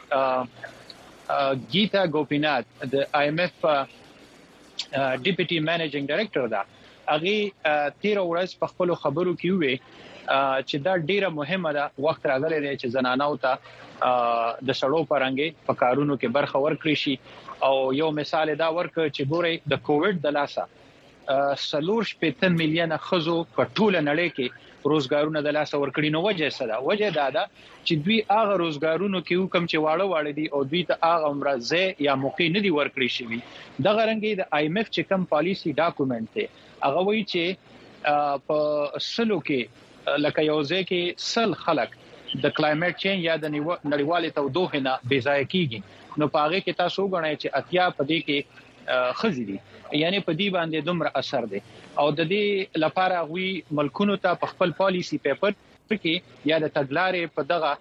چې گیتا ګوپینات د آی ایم اف ډیپټي منیجینګ ډایریکټر دا هغه تیر ورځ په خپل خبرو کې وی چې دا ډیره مهمه ده وخت راغلی دی چې زنانو ته د سړو پرنګي په کارونو کې برخه ورکړي شي او یو مثال دا ورک چې ګوري د کووډ د لاسه سلور شپږ میلیون خزو په ټوله نړۍ کې روزګارونه د لاسه ورکړي نو وجه څه ده وجه دا ده چې دوی هغه روزګارونو کې حکم چې واړه واړه دي او دوی ته هغه مرزه یا موقع نه دی ورکړي شوی د غرنګي د آی ایم اف چې کوم پالیسی ډاکومنت دی هغه وایي چې په سلو کې لکه یو ځای کې سل خلک د کلایمټ چینج یا د نړیوالې تودوخې نه بې ځای کیږي نو په هغه کې تاسو وګڼئ چې اتیا په دې کې خزي دي یعنی په دې باندې دومره اثر دی او د دې لپاره غوي ملکونو ته په خپل پالیسی پیپر کې یا د تګلارې په دغه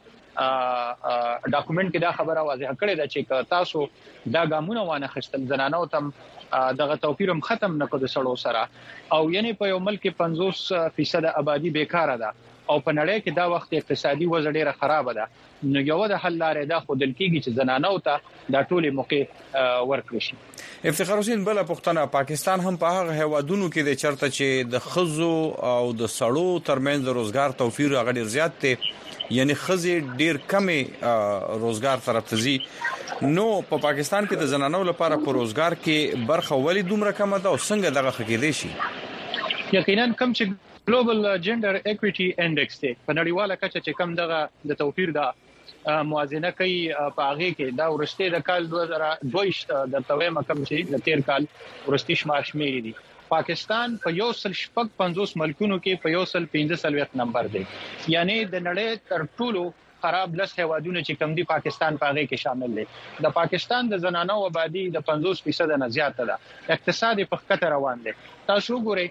ډاکومنت کې دا خبره واضح کړې ده چې تاسو دا ګامونه وانه خستل زنانو تم دغه توپیرم ختم نکړو د سړو سره او یعنی په یو ملک پنځوس فیصد آبادی بیکاره ده او په نړۍ کې دا وخت اقتصادي وضع ډیره خراب ده نو یو د حل لارې دا خودل کېږي چې زنانو ته دا ټولې موقع ورکړي شي افتخار حسین بل پښتنه پاکستان هم په هغه هوادونو کې د چرته چې د خزو او د سړو ترمنځ روزګار توفیر هغه ډیر زیات دی یعنی خزي ډیر کمې روزګار طرف ته زی نو په پاکستان کې د زنانو لپاره په روزګار کې برخه ولې دومره کم ده او څنګه دغه خکېدې شي یقینا کم چې ګلوبل جندر اکوئټي انډیکس ته په نړیواله کچه چې کم دغه د توپیر دا موازنه کوي په هغه کې دا ورسته د کال دوه زره دوه د تویم کم چې د تیر کال ورستي شمار شمیر دي پاکستان په یو سل شپږ پنځوس ملکونو کې په یو سل پنځه سلويت نمبر دی یعنی د نړۍ تر ټولو خراب لس هوادونه چې کم دي پاکستان په هغه کې شامل دي د پاکستان د زنانو آبادی د پنځوس فیصد نه زیاته ده اقتصادي په خطر روان دي تاسو ګورئ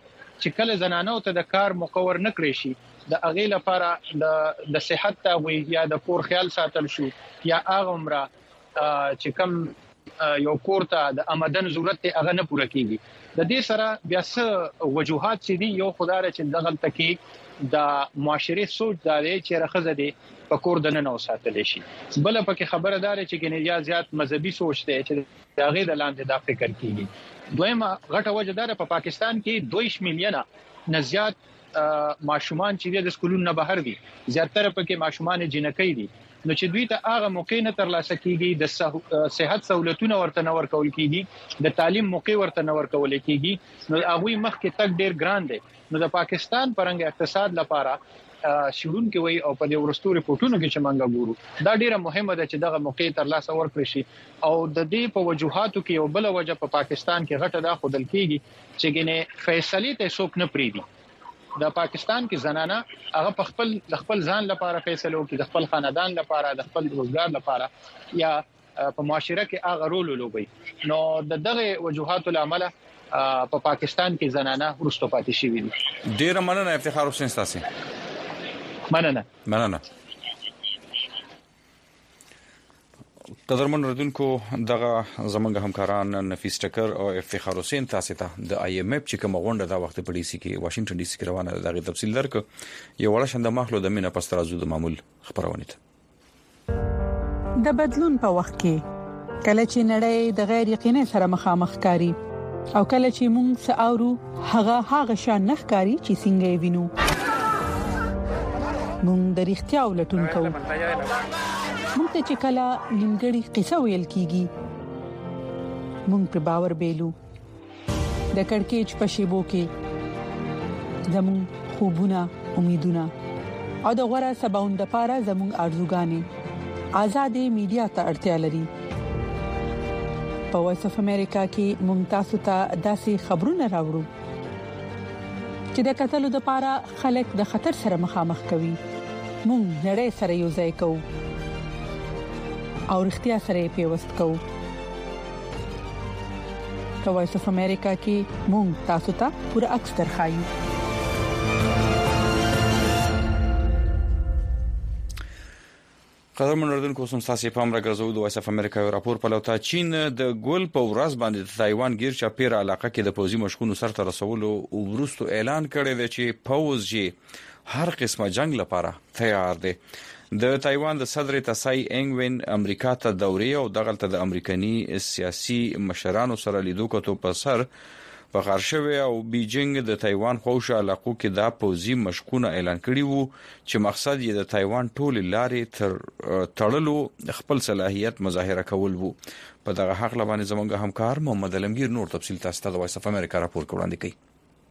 چې کله زنانو ته د کار مقور نکړي شي د اغه لپاره د د صحت ته وي یا د کور خیال ساتل شو یا هغه عمره چې کم یو کور ته د آمدن ضرورت ته هغه نه پوره کیږي د دې سره بیا څه وجوهات چې دي یو خدای چې دغه تکي د معاشري سوچ د دې چې راخزه دي په کور د نن اوساتل شي بل پکې خبردار چې ګنیا زیات مذهبي سوچ ته چې دغه د لاندې د فکر کیږي دویمه غټه وجدار په پاکستان کې دویش میلیونه نه زیات ماشومان چې د سکولونو نه بهر دي زیاتره پکې ماشومان جنکۍ دي نو چې دوی ته هغه موقع نه ترلاسه کیږي د صحت سہولتونو ورته نه ورکول کیږي د تعلیم موقع ورته نه ورکول کیږي نو هغه مخکې تک ډیر ګران دي نو د پاکستان پرنګ اقتصاد لپاره شورون کې وي او په دې ورستو ریپورتونو کې چې مونږ ګورو دا ډیره مهمه ده چې دغه موقع ترلاسه ورکړي شي او د دې په وجوهاتو کې یو بل وجه په پاکستان کې غټه ده خودل کیږي چې ګنې فیصله ته څوک نه پریدي د پاکستان کې زنانه هغه په خپل خپل ځان لپاره فیصله وکړي د خپل خاندان لپاره د خپل روزګار لپاره یا په معاشره کې هغه رول لوبي نو د دغه وجوهاتو لامل په پاکستان کې زنانه ورستو پاتې شي وي ډیر مننه افتخار حسین تاسو مننه مننه قدرمن ردونکو دغه زمونږ همکاران نفیس ټکر او افتخار حسین تاسو ته د آی ایم ایف چې کوم غونډه دا وخت په ډي سي کې واشنگټن ډي سي کې روانه ده دغه تفصیل درک یو وړ شند مخلو د مینه پسترازو د معمول خبرونه ته د بدلون په وخت کې کله چې نړۍ د غیر یقیني سره مخامخ کاری او کله چې موږ ساورو هغه هغه شان نخکاری چې څنګه وینو موږ د اړتیا ولټون کوو موږ ته چې کله نیمګړی قصه ویل کیږي موږ په باور بیلو د کڑکېچ په شیبو کې زموږ خوبونه امیدونه او د غوړه سباوند لپاره زموږ ارزوګانې آزادې میډیا ته اړتیا لري په وایس اف امریکا کې ممتاز ته داسې خبرونه راوړو چې د قتل لپاره خلک د خطر سره مخامخ کوي موږ نړۍ سره یو ځای کوو او اړتیا سره پیوست کوو په وایس اف امریکا کې مونږ تاسو ته پوره عکس درخایو قدر منردن کوم تاسو په امر غزو د وایس اف امریکا راپور په لوتا چین د ګول په ورځ باندې د تایوان گیر چاپیر علاقه کې د پوزي مشکونو سره تر رسولو او ورستو اعلان کړی دی چې پوز یې هر قسمه جنگ لپاره تیار دی د تایوان د صدر تسای انګ وین امریکا ته دوري او دغلت د امریکایي سیاسي مشرانو سره لیدو کوته په سر په خارشوي او بیجینګ د تایوان خوشا علاقو کې دا پوزي مشکونه اعلان کړی وو چې مقصد یې د تایوان ټول لارې تر تړلو خپل صلاحيت مظاهره کول وو په دغه حق لبانې زمونږ همکار محمد علمگیر نور تفصیل تاسو ته د وایس اف امریکا راپور وړاندې کوي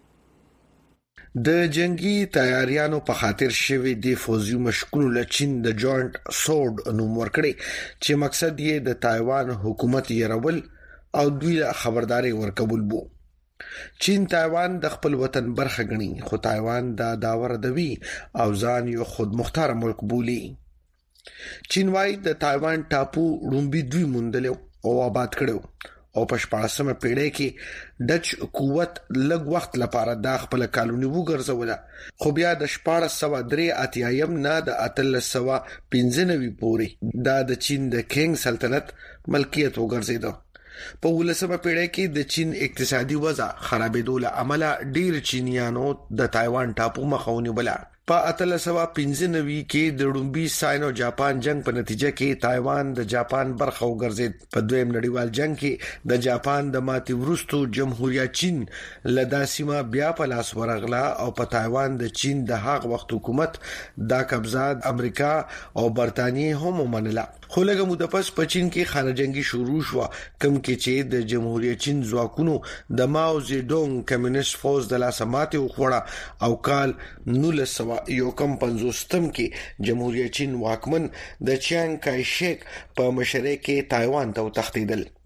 د جنگي تیاریانو په خاطر شوی د فوزي مشکونو له چین د جوائنټ سورد نوم ورکړي چې مقصد یې د تایوان حکومت یې رول او دوی له خبرداري ورکول وو چین تایوان د خپل وطن برخه غني خو تایوان دا داور دوی او ځان یو خود مختار ملک بولی چین وايي د تایوان ټاپو رومبي دوی مونډل او آباد کړو او په شپږمه پیړۍ کې ډچ قوت لږ وخت لپاره د خپل کالونی وګرځوله خو بیا د شپږ سوه درې اتیایم نه د اتل سوه پنځه نوي پوري د چین د کینګ سلطنت ملکیت وګرځیدو په ولسمه پیړۍ کې د چین اقتصادي وضع خرابېدو له امله ډیر چینیانو د تایوان ټاپو مخاوني بلا په اتل سوه پنځه نوي کې د رومبي ساينو جاپان جنگ په نتیجه کې تایوان د جاپان برخه وګرځید په دویم نړیوال جنگ کې د جاپان د ماتي ورستو جمهوریت چین لدا سیمه بیا په لاس ورغلا او په تایوان د چین د هغه وخت حکومت دا قبضه امریکا او برتانیې هم ومنله خو لږه موده پس په چین کې خانه جنگي شروع شو کم کې چې د جمهوریت چین ځواکونو د ماو زیډونګ کمیونست فوز د لاسماته وخوړه او کال نولس سوه یو کم پنځوستم کې جمهوریت چین واکمن د چیانګ کای شیک په مشرۍ کې تایوان ته تښتیدل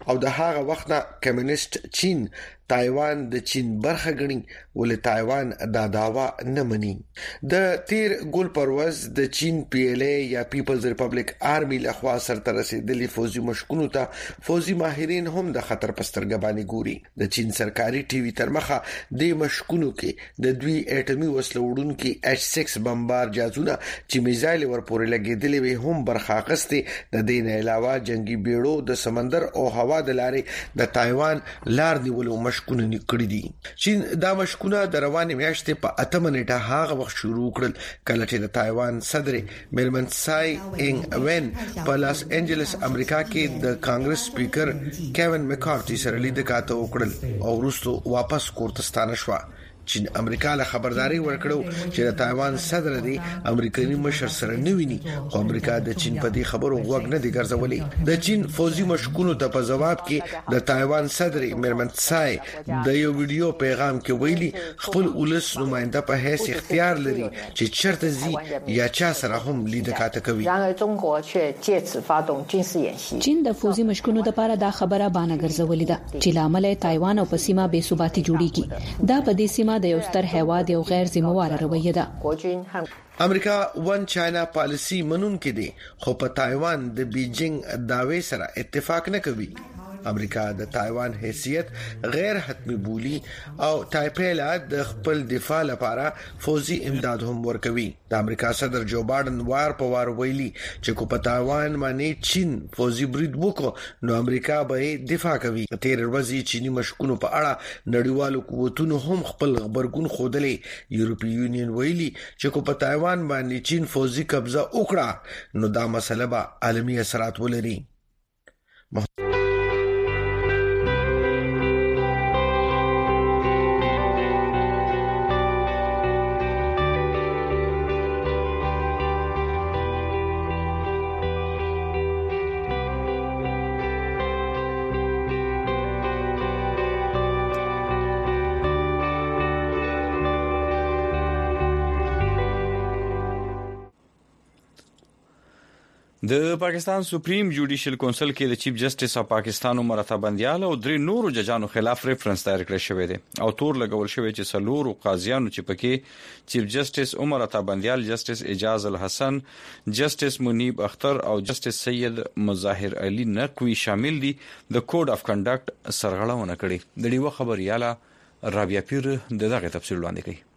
او د هغه وخت نه کمیونست چین تایوان د چین برخه غني ولې تایوان دا داوا نه مني. د تیر ګول پرواز د چین پی ایل ای یا پیپلز ریپبلیک آرمي لخوا سرته رسیدلي فوزي مشکونو ته فوزي ماهرین هم د خطر پسترګبانی ګوري. د چین سرکاري ټي وي تر مخه د مشکونو کې د دوی اټومي وسلو وړونکي ایچ سکس بمبار جازونه چې میزایل ورپورې لګیدلې وي هم برخه اخیستې. د دې نه علاوه جنگي بیړو د سمندر او هوا د لارې د تایوان لار نیولو مشکونه نکړي دي. چین دا مشکونه د روانې میاشتې په اتمه نیټه هغه وخت شروع کړل کله چې د تایوان صدر میرمن سای انګ وین په لاس انجلس امریکا کې د کانګرس سپیکر کیون مکارتي سره لیدل کاته وکړل او وروسته واپس کورتستان شو. چین امریکا له خبرداري ورکړو چې د تایوان صدر دی امریکایي مشر سره نه ویني، خو امریکا د چین په دې خبرو غوږ نه دی ګرځولې. د چین فوزي مشکونو ته په جواب کې د تایوان صدر میرمن سای د یو ویډیو پیغام کې ویلي خپل ولس نماینده په هیڅ اختیار لري چې چرته زی یا چا سره هم لیدل کاته کوي. چین د فوزي مشکونو لپاره دا خبره باندې ګرځولې ده چې لامل تایوان او په سیمه بې ثباتي جوړیږي. دا په دې سیمه د یو ستر هیواد یو غیر ذمہواره رویه ده. امریکا ون چاینا پالیسی منون کې دي خو په تایوان د بیجینګ داوی سره اتفاق نه کوي. امریکا د تایوان حیثیت غیر حتمی بولی او تایپیلا د خپل دفاع لپاره فوزي امداد هم ورکوي. د امریکا صدر جو بایدن وار په وار ویلي چې کو په تایوان باندې چین فوزي برید وکړي نو امریکا به دفاع کوي. تیر ورځې چینی مشکونو په اړه نړیوالو قوتونو هم خپل خبرګون خوده. یورپی یونین ویلي چې کو په تایوان باندې چین فوزي قبضه وکړه نو دا مسله به عالمي اثرات ولري. د پاکستان سپریم جوډیشل کونسل کې د چیف جسټس اف پاکستان عمر عطا بندیال او درې نورو ججانو خلاف ریفرنس دایر کړی شوی دی او تور لګول شوی چې څلورو قاضیانو چې پکې چیف جسټس عمر عطا بندیال، جسټس اعجاز الحسن، جسټس منیب اختر او جسټس سید مظاهر علي نقوی شامل دي د کوډ اف کنډکټ سرغړونه کړې. د ډیو خبرياله رابعه پیر دغه تفصیل وړاندې کوي.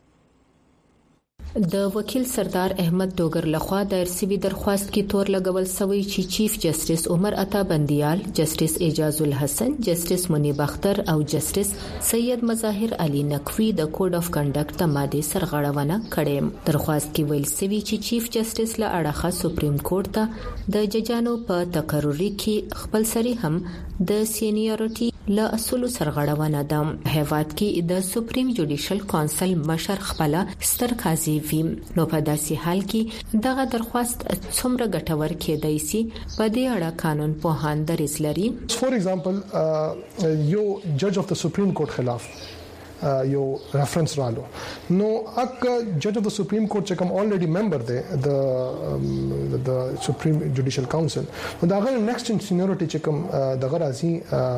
د وکیل سردار احمد ډوګر لخوا دایر سوي درخواست کې تور لګول شوی چې چیف جسټس عمر عطا بندیال، جسټس اعجاز الحسن، جسټس منیب اختر او جسټس سید مظاهر علي نقوی د کوډ اف کنډکټ د ماده سرغړونه کړې. درخواست کې ویل شوی چې چیف جسټس له اړخه سپریم کورټ ته د ججانو په تقرری کې خپل سری هم د سینیورټي له اصول سرغړونه ده. هیواد کې د سپریم جوډیشل کونسل مشر خپل ستر قاضي وي نو په داسې حال کې دغه درخواست څومره ګټور کېدای شي په دې اړه قانون پوهان دریځ لري. فور ایگزامپل یو جج اف د سپریم کورټ خلاف یو ریفرنس رالو نو اک جج اف د سپریم کورټ چې کوم الریډي ممبر دی د د سپریم جوډیشل کونسل دا غو نیکسټ ان سینیورټي چې کوم دغه راځي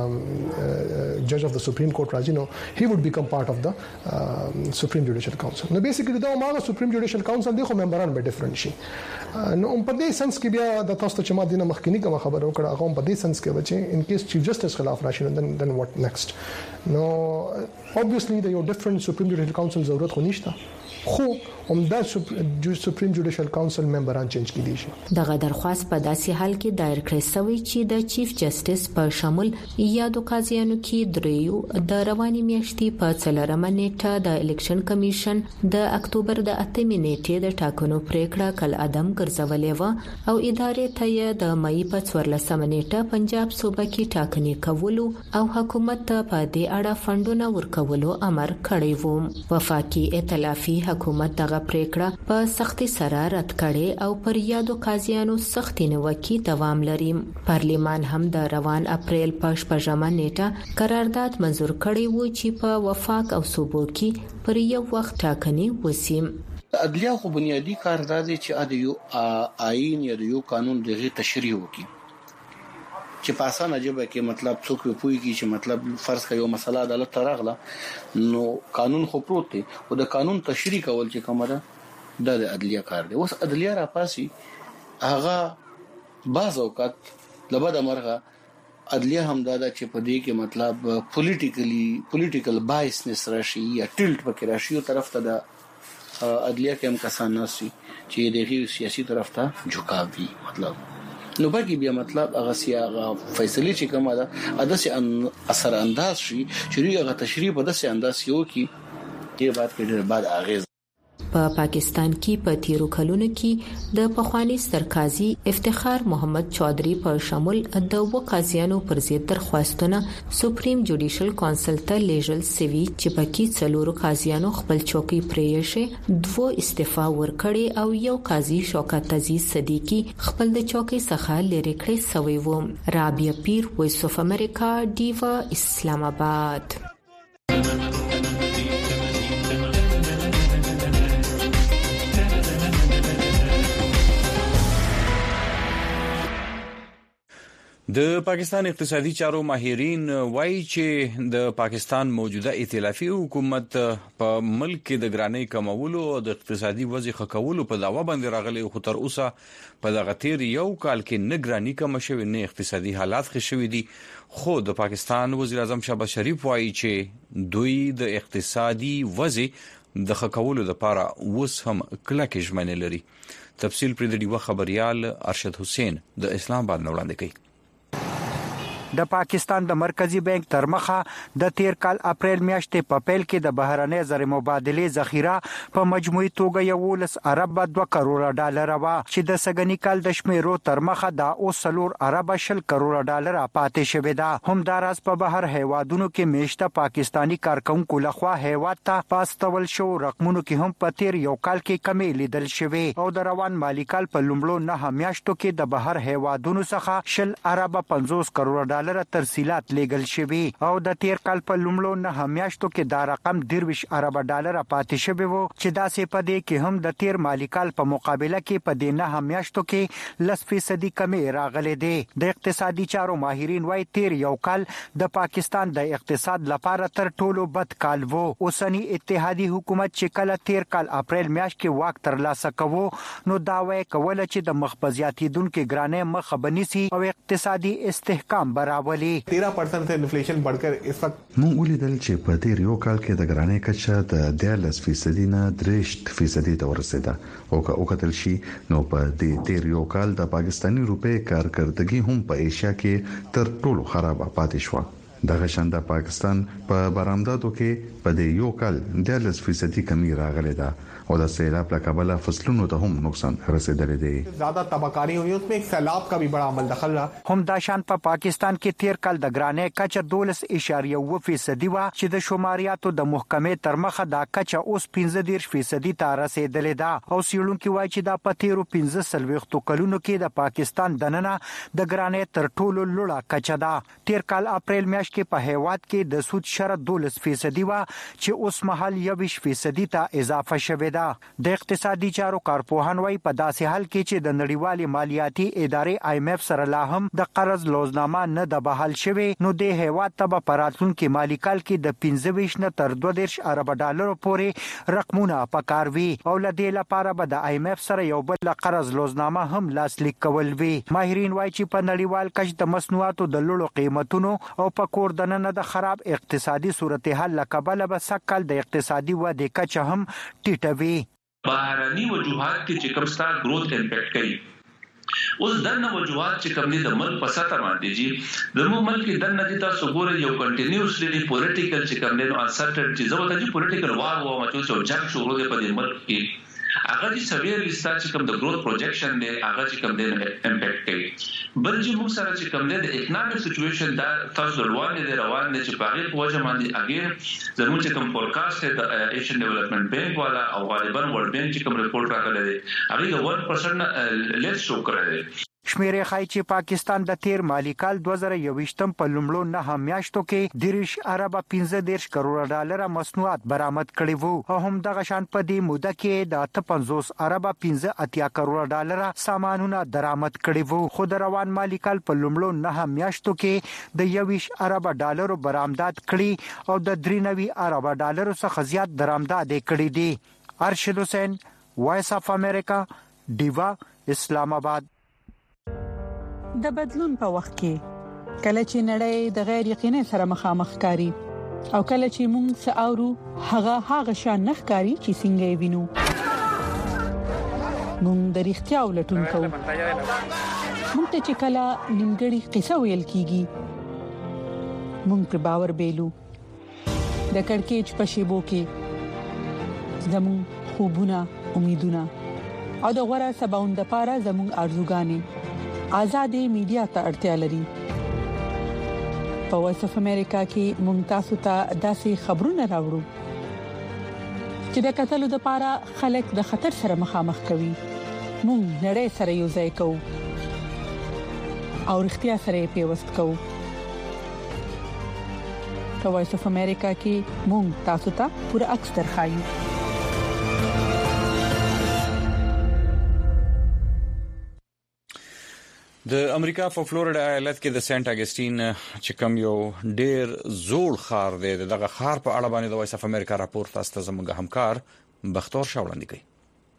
جج اف د سپریم کورټ راځي نو هی وډ بیکم پارت اف د سپریم جوډیشل کونسل. نو بیسیکلی دا ماغه سپریم جوډیشل کونسل دی خو ممبران به ډیفرنٹ شي. نو په دې سنس کې بیا د تاسو چې ما دینه مخکینی کوم خبر وکړه هغه په دې سنس کې چې ان کیس چیف جسټس خلاف راشي نو دن واټ نیکسټ. نو obviously د یو ډیفرنٹ سپریم جوډیشل کونسل ضرورت خو نشته خو همدا سپریم جوډیشل کونسل ممبران چینج کړي شي. دغه درخواست په داسې حال کې دایر کړی شوی چې د چیف جسټس په شامل یادو قاضیانو کې دریو د رواني میاشتې په څلورمه نیټه د الیکشن کمیشن د اکتوبر د اتمې نیټې د ټاکنو پریکړه کل عدم ګرځولې و او ادارې ته یې د مې په څوارلسمه نیټه پنجاب صوبه کې ټاکنې کولو او حکومت ته په دې اړه فندونه ورکولو امر کړی و. وفاقي ائتلافي حکومت دغه پریکړه په سختي سره رد کړي او پر یادو قاضیانو سختي نیوکې دوام لري. پارلیمان هم د روان اپریل په شپږمه نیټه قرارداد منزور کړی و چې په وفاق او صوبو کې پر یو وخت ټاکنې وسی. عدلیه خو بنیادی کار دی چې د یو آئین یا د یو قانون دغه تشریح وکړي چې په اسانه جبه کې مطلب څوک پوي کی چې مطلب فرض کړو مسله عدالت ترغله نو قانون خو پروت دی او د قانون تشریح کول چې کومه ده د عدلیه کار دی. اوس عدلیه را پاسي هغه بعض اوقات لبد مرغه عدلیه هم دا چې په دې کې مطلب پولیټیکلی پولیټیکل بایسنس راشي یا ټیلټ پکې راشي او طرف ته د عدلیه کې هم کسان ناسي چې دغه سیاسي طرف ته جھکاوي مطلب نو باقي بیا مطلب هغه سیاغه فیصله چې کومه ده اده اثر انداز شي چې هغه تشریح په داسې انداز یو کې دې بعد کې ډېر بعد اغیز. په پا پاکستان کې په تیرو کلونو کې د پخوانی سرکازي افتخار محمد چودھری په شامل د و قاضیانو پر ضد درخواستونه سپریم جوډیشل کونسل ته لیږل سوي چې پکې څلورو قاضیانو خپل چوکۍ پرېښې دوه استعفا ورکړي او یو قاضي شوکت عزیز صدیقی خپل د چوکۍ څخه لری کړی سوی و. رابعه پیر، وایس اف امریکا، ډیوا، اسلام آباد. د پاکستان اقتصادي چارو ماهرین وایي چې د پاکستان موجوده ائتلافي حکومت په ملک کې د ګرانۍ کمولو او د اقتصادي وضع ښه کولو په داوا باندې راغلي خو تر اوسه په دغه تیر یو کال کې نه ګرانۍ کم شوې نه اقتصادي حالات ښه شوي دي. خو د پاکستان وزیر اعظم شهباز شریف وایي چې دوی د اقتصادي وضع د ښه کولو لپاره اوس هم کلکه ژمنه لري. تفصیل پر د ډیوه خبريال ارشد حسین د اسلام آباد وړاندې کوي. د پاکستان د مرکزی بانک تر مخه د تیر کال اپریل میاشتې په پیل کې د بهرنۍ زر مبادله ذخیره په مجموعي توګه یولس ارب دوه کروڑه ډالر وا چې د سګنی کال د شمیرو تر مخه د اوسلور ارب شل کروڑه ډالر پاتې شوې ده. هم دراز په بهر هیوادونو کې میشته پاکستانی کارکونکو لخوا هیواد ته پاستول شو رقمونو کې هم په تیر یو کال کې کمی لیدل شوې او د روان مالی کال په لومړو نه میاشتو کې د بهر هیوادونو څخه شل ارب پنځوس کروڑه ډالر ترسیلات لیږل شوی او د تیر کال په لومړو نه میاشتو کې دا رقم درویش ارب ډالر پاتې شوی وو چې داسې په دې کې هم د تیر مالی کال په مقابله کې په دې نه میاشتو کې لس فیصدي کمی راغلي دي. د اقتصادي چارو ماهرین وايي تیر یو کال د پاکستان د اقتصاد لپاره تر ټولو بد کال وو. اوسنی اتحادی حکومت چې کله تیر کال اپریل میاشت کې واک ترلاسه کوو نو دا وایي کوله چې د مخبزیاتیدونکو ګرانې مخ بنسي او اقتصادي استحکام برابر तेरह परसेंट से इन्फ्लेशन बढ़कर इस वक्त مونږ ولیدل چې په تیر یو کال کې د ګرانۍ کچه د دیارلس فیصدي نه درېشت فیصدي ته ورسېده او که وکتل شي نو په دې تیر یو کال د پاکستانی روپې کارکردګي هم په ایشیا کې تر ټولو خراب پاتې شو. دغه شان د پاکستان په برآمداتو کې په دې یو کال دیارلس فیصدي کمی راغلی ده او د سیلاب له کبله فصلونو ته هم نقصان رسیدلی دی. زیاده تباکاری ہوئی اس میں ایک سیلاب کا بھی بڑا عمل دخل رہا. هم دا شان په پاکستان کې تیر کال د ګرانۍ کچه دولس اشاریه اووه فیصدي وا چې د شماریاتو د محکمې تر مخه دا کچه اوس پنځه دېرش فیصدي ته رسیدلې ده او سیړونکو وایي چې دا په تیرو پنځه سلويختو کلونو کې د پاکستان دننه د ګرانۍ تر ټولو لوړه کچه ده. تیر کال اپریل میاشت کې په هیواد کې د سود شرط دولس فیصدي وا چې اوس مهال یوویشت فیصدي ته اضافه شوې ده. د اقتصادي چارو کارپوهان وايي په داسې حال کې چې د نړیوالې مالیاتي ادارې آی ایم ایف سره لا هم د قرض لوزنامه نه د بحال شوی نو د هیواد ته په راتلونکي مالی کال کې د پنځه ویشت نه تر دوه دېرش ارب ډالر پورې رقمونه پکاروي او لدې لپاره به د آی ایم ایف سره یو بل قرض لوزنامه هم لاسلیک کول وي. ماهرین وايي چې په نړیوال کچ د مصنوعاتو د لوړو قیمتونو او په کور دننه د خراب اقتصادي صورتحال لکبله به سکل د اقتصادي ودې کچه هم ټیټوي. بهرني وجوهات کې چې کوم ستا گروث امپیکټ کوي اوس دنه وجوهات چې کوم دي د ملک په سطح باندې جی د مو ملک دنه دي تاسو ګورئ یو کنټینیوسلی پولیټیکل چې کوم دي نو انسرټنټي زو ته پولیټیکل وار وو مچو چې جنگ شروع دی په دې ملک کې هغه چې سویر لستا چې کوم د گروث پروجیکشن دی هغه چې کوم دی امپیکټ کوي. بل چې موږ سره چې کوم دی د اکونومیک سچويشن دا تاسو روان دي روان دي چې په هغه په وجه باندې اګین زموږ چې کوم فورکاست دی د ایشین ډیولپمنٹ بانک والا او غالبا ورلد بانک چې کوم ریپورت راغلی دی هغه د one percent لیس شو کړی دی. شمیرې خای چې پاکستان د تیر مالی کال دوه زره یوویشتم په لومړو نه میاشتو کې دیرش ارب پنځه دیرش کروڑ ډالر مصنوعات برآمد کړي وو او هم دغه شان په دې موده کې د اته پنځوس ارب پنځه اتیا کروڑ ډالر سامانونه درآمد کړي وو. خو د روان مالی کال په لومړو نه میاشتو کې د یوویشت ارب ډالر برآمدات کړي او د درې نوي ارب ډالر څخه زیات درآمدات کړي دي. ارشد حسین، وایس اف امریکا، دیوا، اسلام آباد. د بدلون په وخت کې کله چې نړۍ د غیر یقیني سره مخامخ کاری او کله چې موږ ساورو هغه هغه شان نخکاری چې څنګه وینو موږ د اړتیا ولټون کوو. موږ ته چې کله نیمګړی قصه ویل کیږي موږ په باور بیلو د کڑکېچ په شیبو کې زمون خوبونه امیدونه او د غوړه سباوند لپاره زمون ارزوګانې آزادې میډیا ته اړتیا لري. په وایس اف امریکا کې ممتاز ته داسې خبرونه راوړو چې د قتل لپاره خلک د خطر سره مخامخ کوي. مونږ نړۍ سره یو ځای کوو او اړتیا سره پیوست کوو. په وایس اف امریکا کې مونږ تاسو ته پوره عکس درخایو. د امریکا په فلوریډا ایالت کې د سنت اګستین چې کوم یو ډیر زوړ خار دی دغه خار په اړه باندې د وایس اف امریکا راپور تاسو ته زموږ همکار بختور شاوړاندې کوي.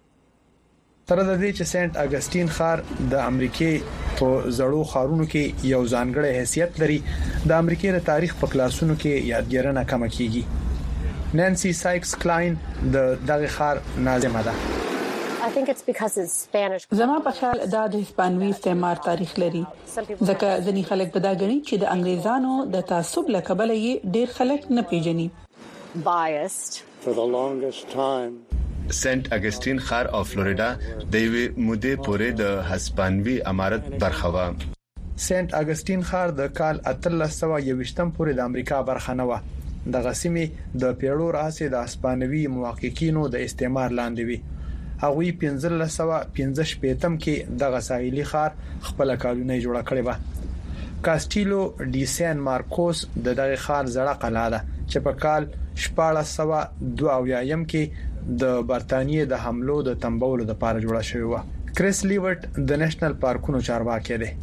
تر دې چې سنت اګستین خار د امریکای په زړو خارونو کې یو ځانګړی حیثیت لري د امریکای د تاریخ په کلاسونو کې یادګیرنه کم کیږي. نانسی سایکس کلاین د دغه خار ناظمه ده. I think it's because it's Spanish. زما په خیال دا د هسپانوي استعمار تاریخ لري. ځکه ځینې خلک په دا غني چې د انګريزانو د تعصب له کبله یې ډېر خلک نه پیژني. Biased. For the longest time. سنت اګستین خار او فلوریډا د یوې مودې پورې د هسپانوي امارت برخه و. سنت اګستین خار د کال اتلس سوه یوویشتم پورې د امریکا برخه نه و. د غسیمې د پیړو راځي د هسپانوي محققینو د استعمار لاندې وی. هغوی پنځه سوه پنځه شپږم کې د غسایلی خار خپل کالونه جوړ کړی و. کاستیلو ډی سان مارکوس د دغه خار زړه قلعه ده چې په کال شپږ سوه دوه اویایم کې د برتانیې د حملو د تنبولو لپاره جوړه شوې و. کریس لیورټ د نېشنل پارکونو چارواکي دی.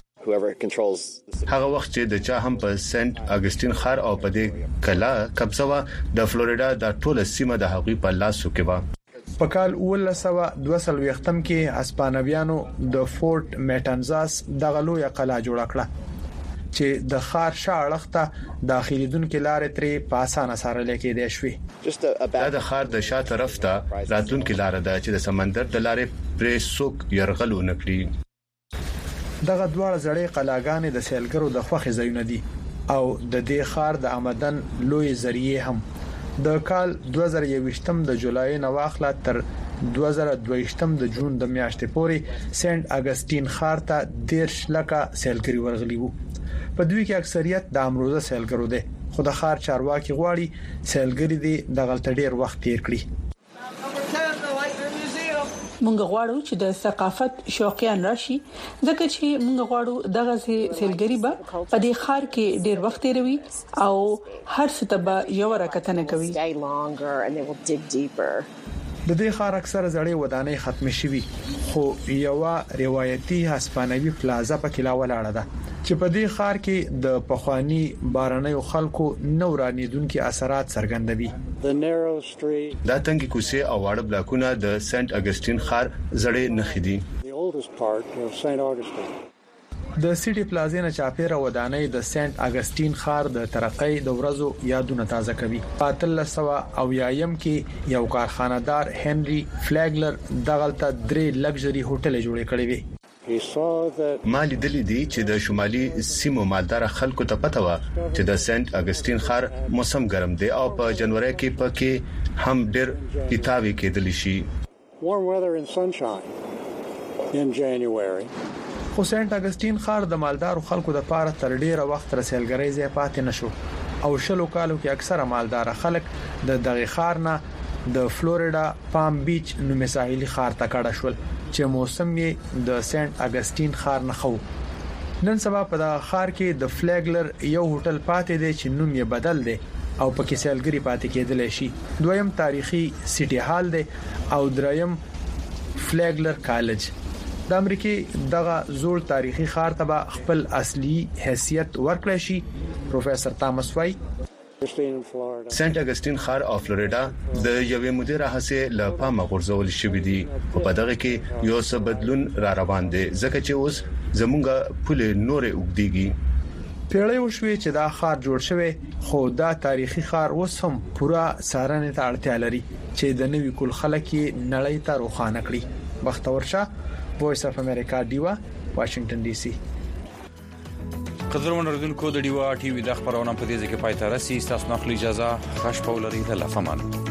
هغه وخت چې د چا هم په سنت اګستین خار او په دې کلا قبضه و د فلوریډا د ټوله سیمه د حقوقي په لاسو کې و. په کال اوولس سوه دوه څلوېښتم کې هسپانویانو د فورت میټنزاس د غلوې قلعه جوړ کړه چې د خار شاړخته داخليدونکو لارې ترې په اسانه سره لیکې دی شوې. دا د خار د شا طرف ته راتلونکو لار ده چې د سمندر د لارې پرې سوک يرغلو نکړي. دغه دواړه زړې قلاګانې د سیلګرو د خوخي ځایونه دي او د دې خار د آمدن لوی ذریعہ هم. د کال دوه زره یوویشتم د جولای نه واخله تر دوه زره دوهشتم د جون د میاشتې پورې سنت اګستین خار ته دیرش لکه سیلګری ورغلی وو. په دوی کې اکثریت د امروزه سیلګرو دي خو د خار چارواکي غواړي سیلګری دي د غلط ډیر وخت تیر کړي. مونږ غواړو چې د ثقافت شوقیان راشي ځکه چې مونږ غواړو دغه سیلګری به په دې خار کې ډیر وخت تیروي او هر څه ته به یو راکتنه کوي. د دې خار اکثره زړې ودانۍ ختم شوي خو یو روایتي هسپانوي پلازا په کې لا ولاړه ده چې په دې خار کې د پخوانی بارنیو خلکو نورانیدونکو اثرات څرګندوي. دا تنګي کوڅه او واړه بلاکونه د سنت اګستین خار زړې نخې دي. د سيټي پلازا نه چاپیره ودانۍ د سنت اګستین خار د ترقۍ د ورځو یادونه تازه کوي. په اتلس سوه اویایم کې یو کارخانه‌دار هنري فلیګلر دغلطه درې لګژري هوټل جوړ کړی وي. ما لیدلې دي چې د شمالي سیمو مالدار خلکو ته پته و چې د سنت اګستین خار موسم ګرم دی او په جنوري کې پکې هم ډېر پیتاوي کېدلی شي. خو سنت اګستین خار د مالدار خلکو د پاره تر ډیره وخت رسیدګرۍ ځای پاتې نشو او شلو کالو کې اکثره مالدار خلک د دغه خار نه د فلوریډا پام بیچ نومې ساحلي خار ته کډه شول. چې موسم یې د سنت اگستین خار نه خو. نن سبا په دا خار کې د فلیګلر یو هوټل پاتې دی چې نوم یې بدل دی او پکې سیلګری پاتې کېدل شي. دویم تاریخي سټي هال دی او دریم فلیګلر کالج. د امریکای دغه زوړ تاریخي خار ته خپل اصلي حیثیت ورکړی شي. پروفیسور تامس وای سنت اگستین خار او فلوریدا د یوې مودې راهسه له پامه غورځول شوې دي او په دغه کې یو څه بدلون را روان دي ځکه چې اوس زمونږه پوله نورې وګديږي. پیړۍ وشوي چې دا خار جوړ شوی خو دا تاریخي خار اوس هم پورا سارنې ته اړتیا لري چې د نوي کول خلک نړۍ ته روښانه کړي. بختور شاه، وایس اف امریکا، ډیوا، واشنگټن ډي سي. قدرمن اردوونکو د ډیوا ټي وي د خبرونه په دې ځکه پای ته رسي. تاسو نه خپل اجازه خاص پولري ته لفمان.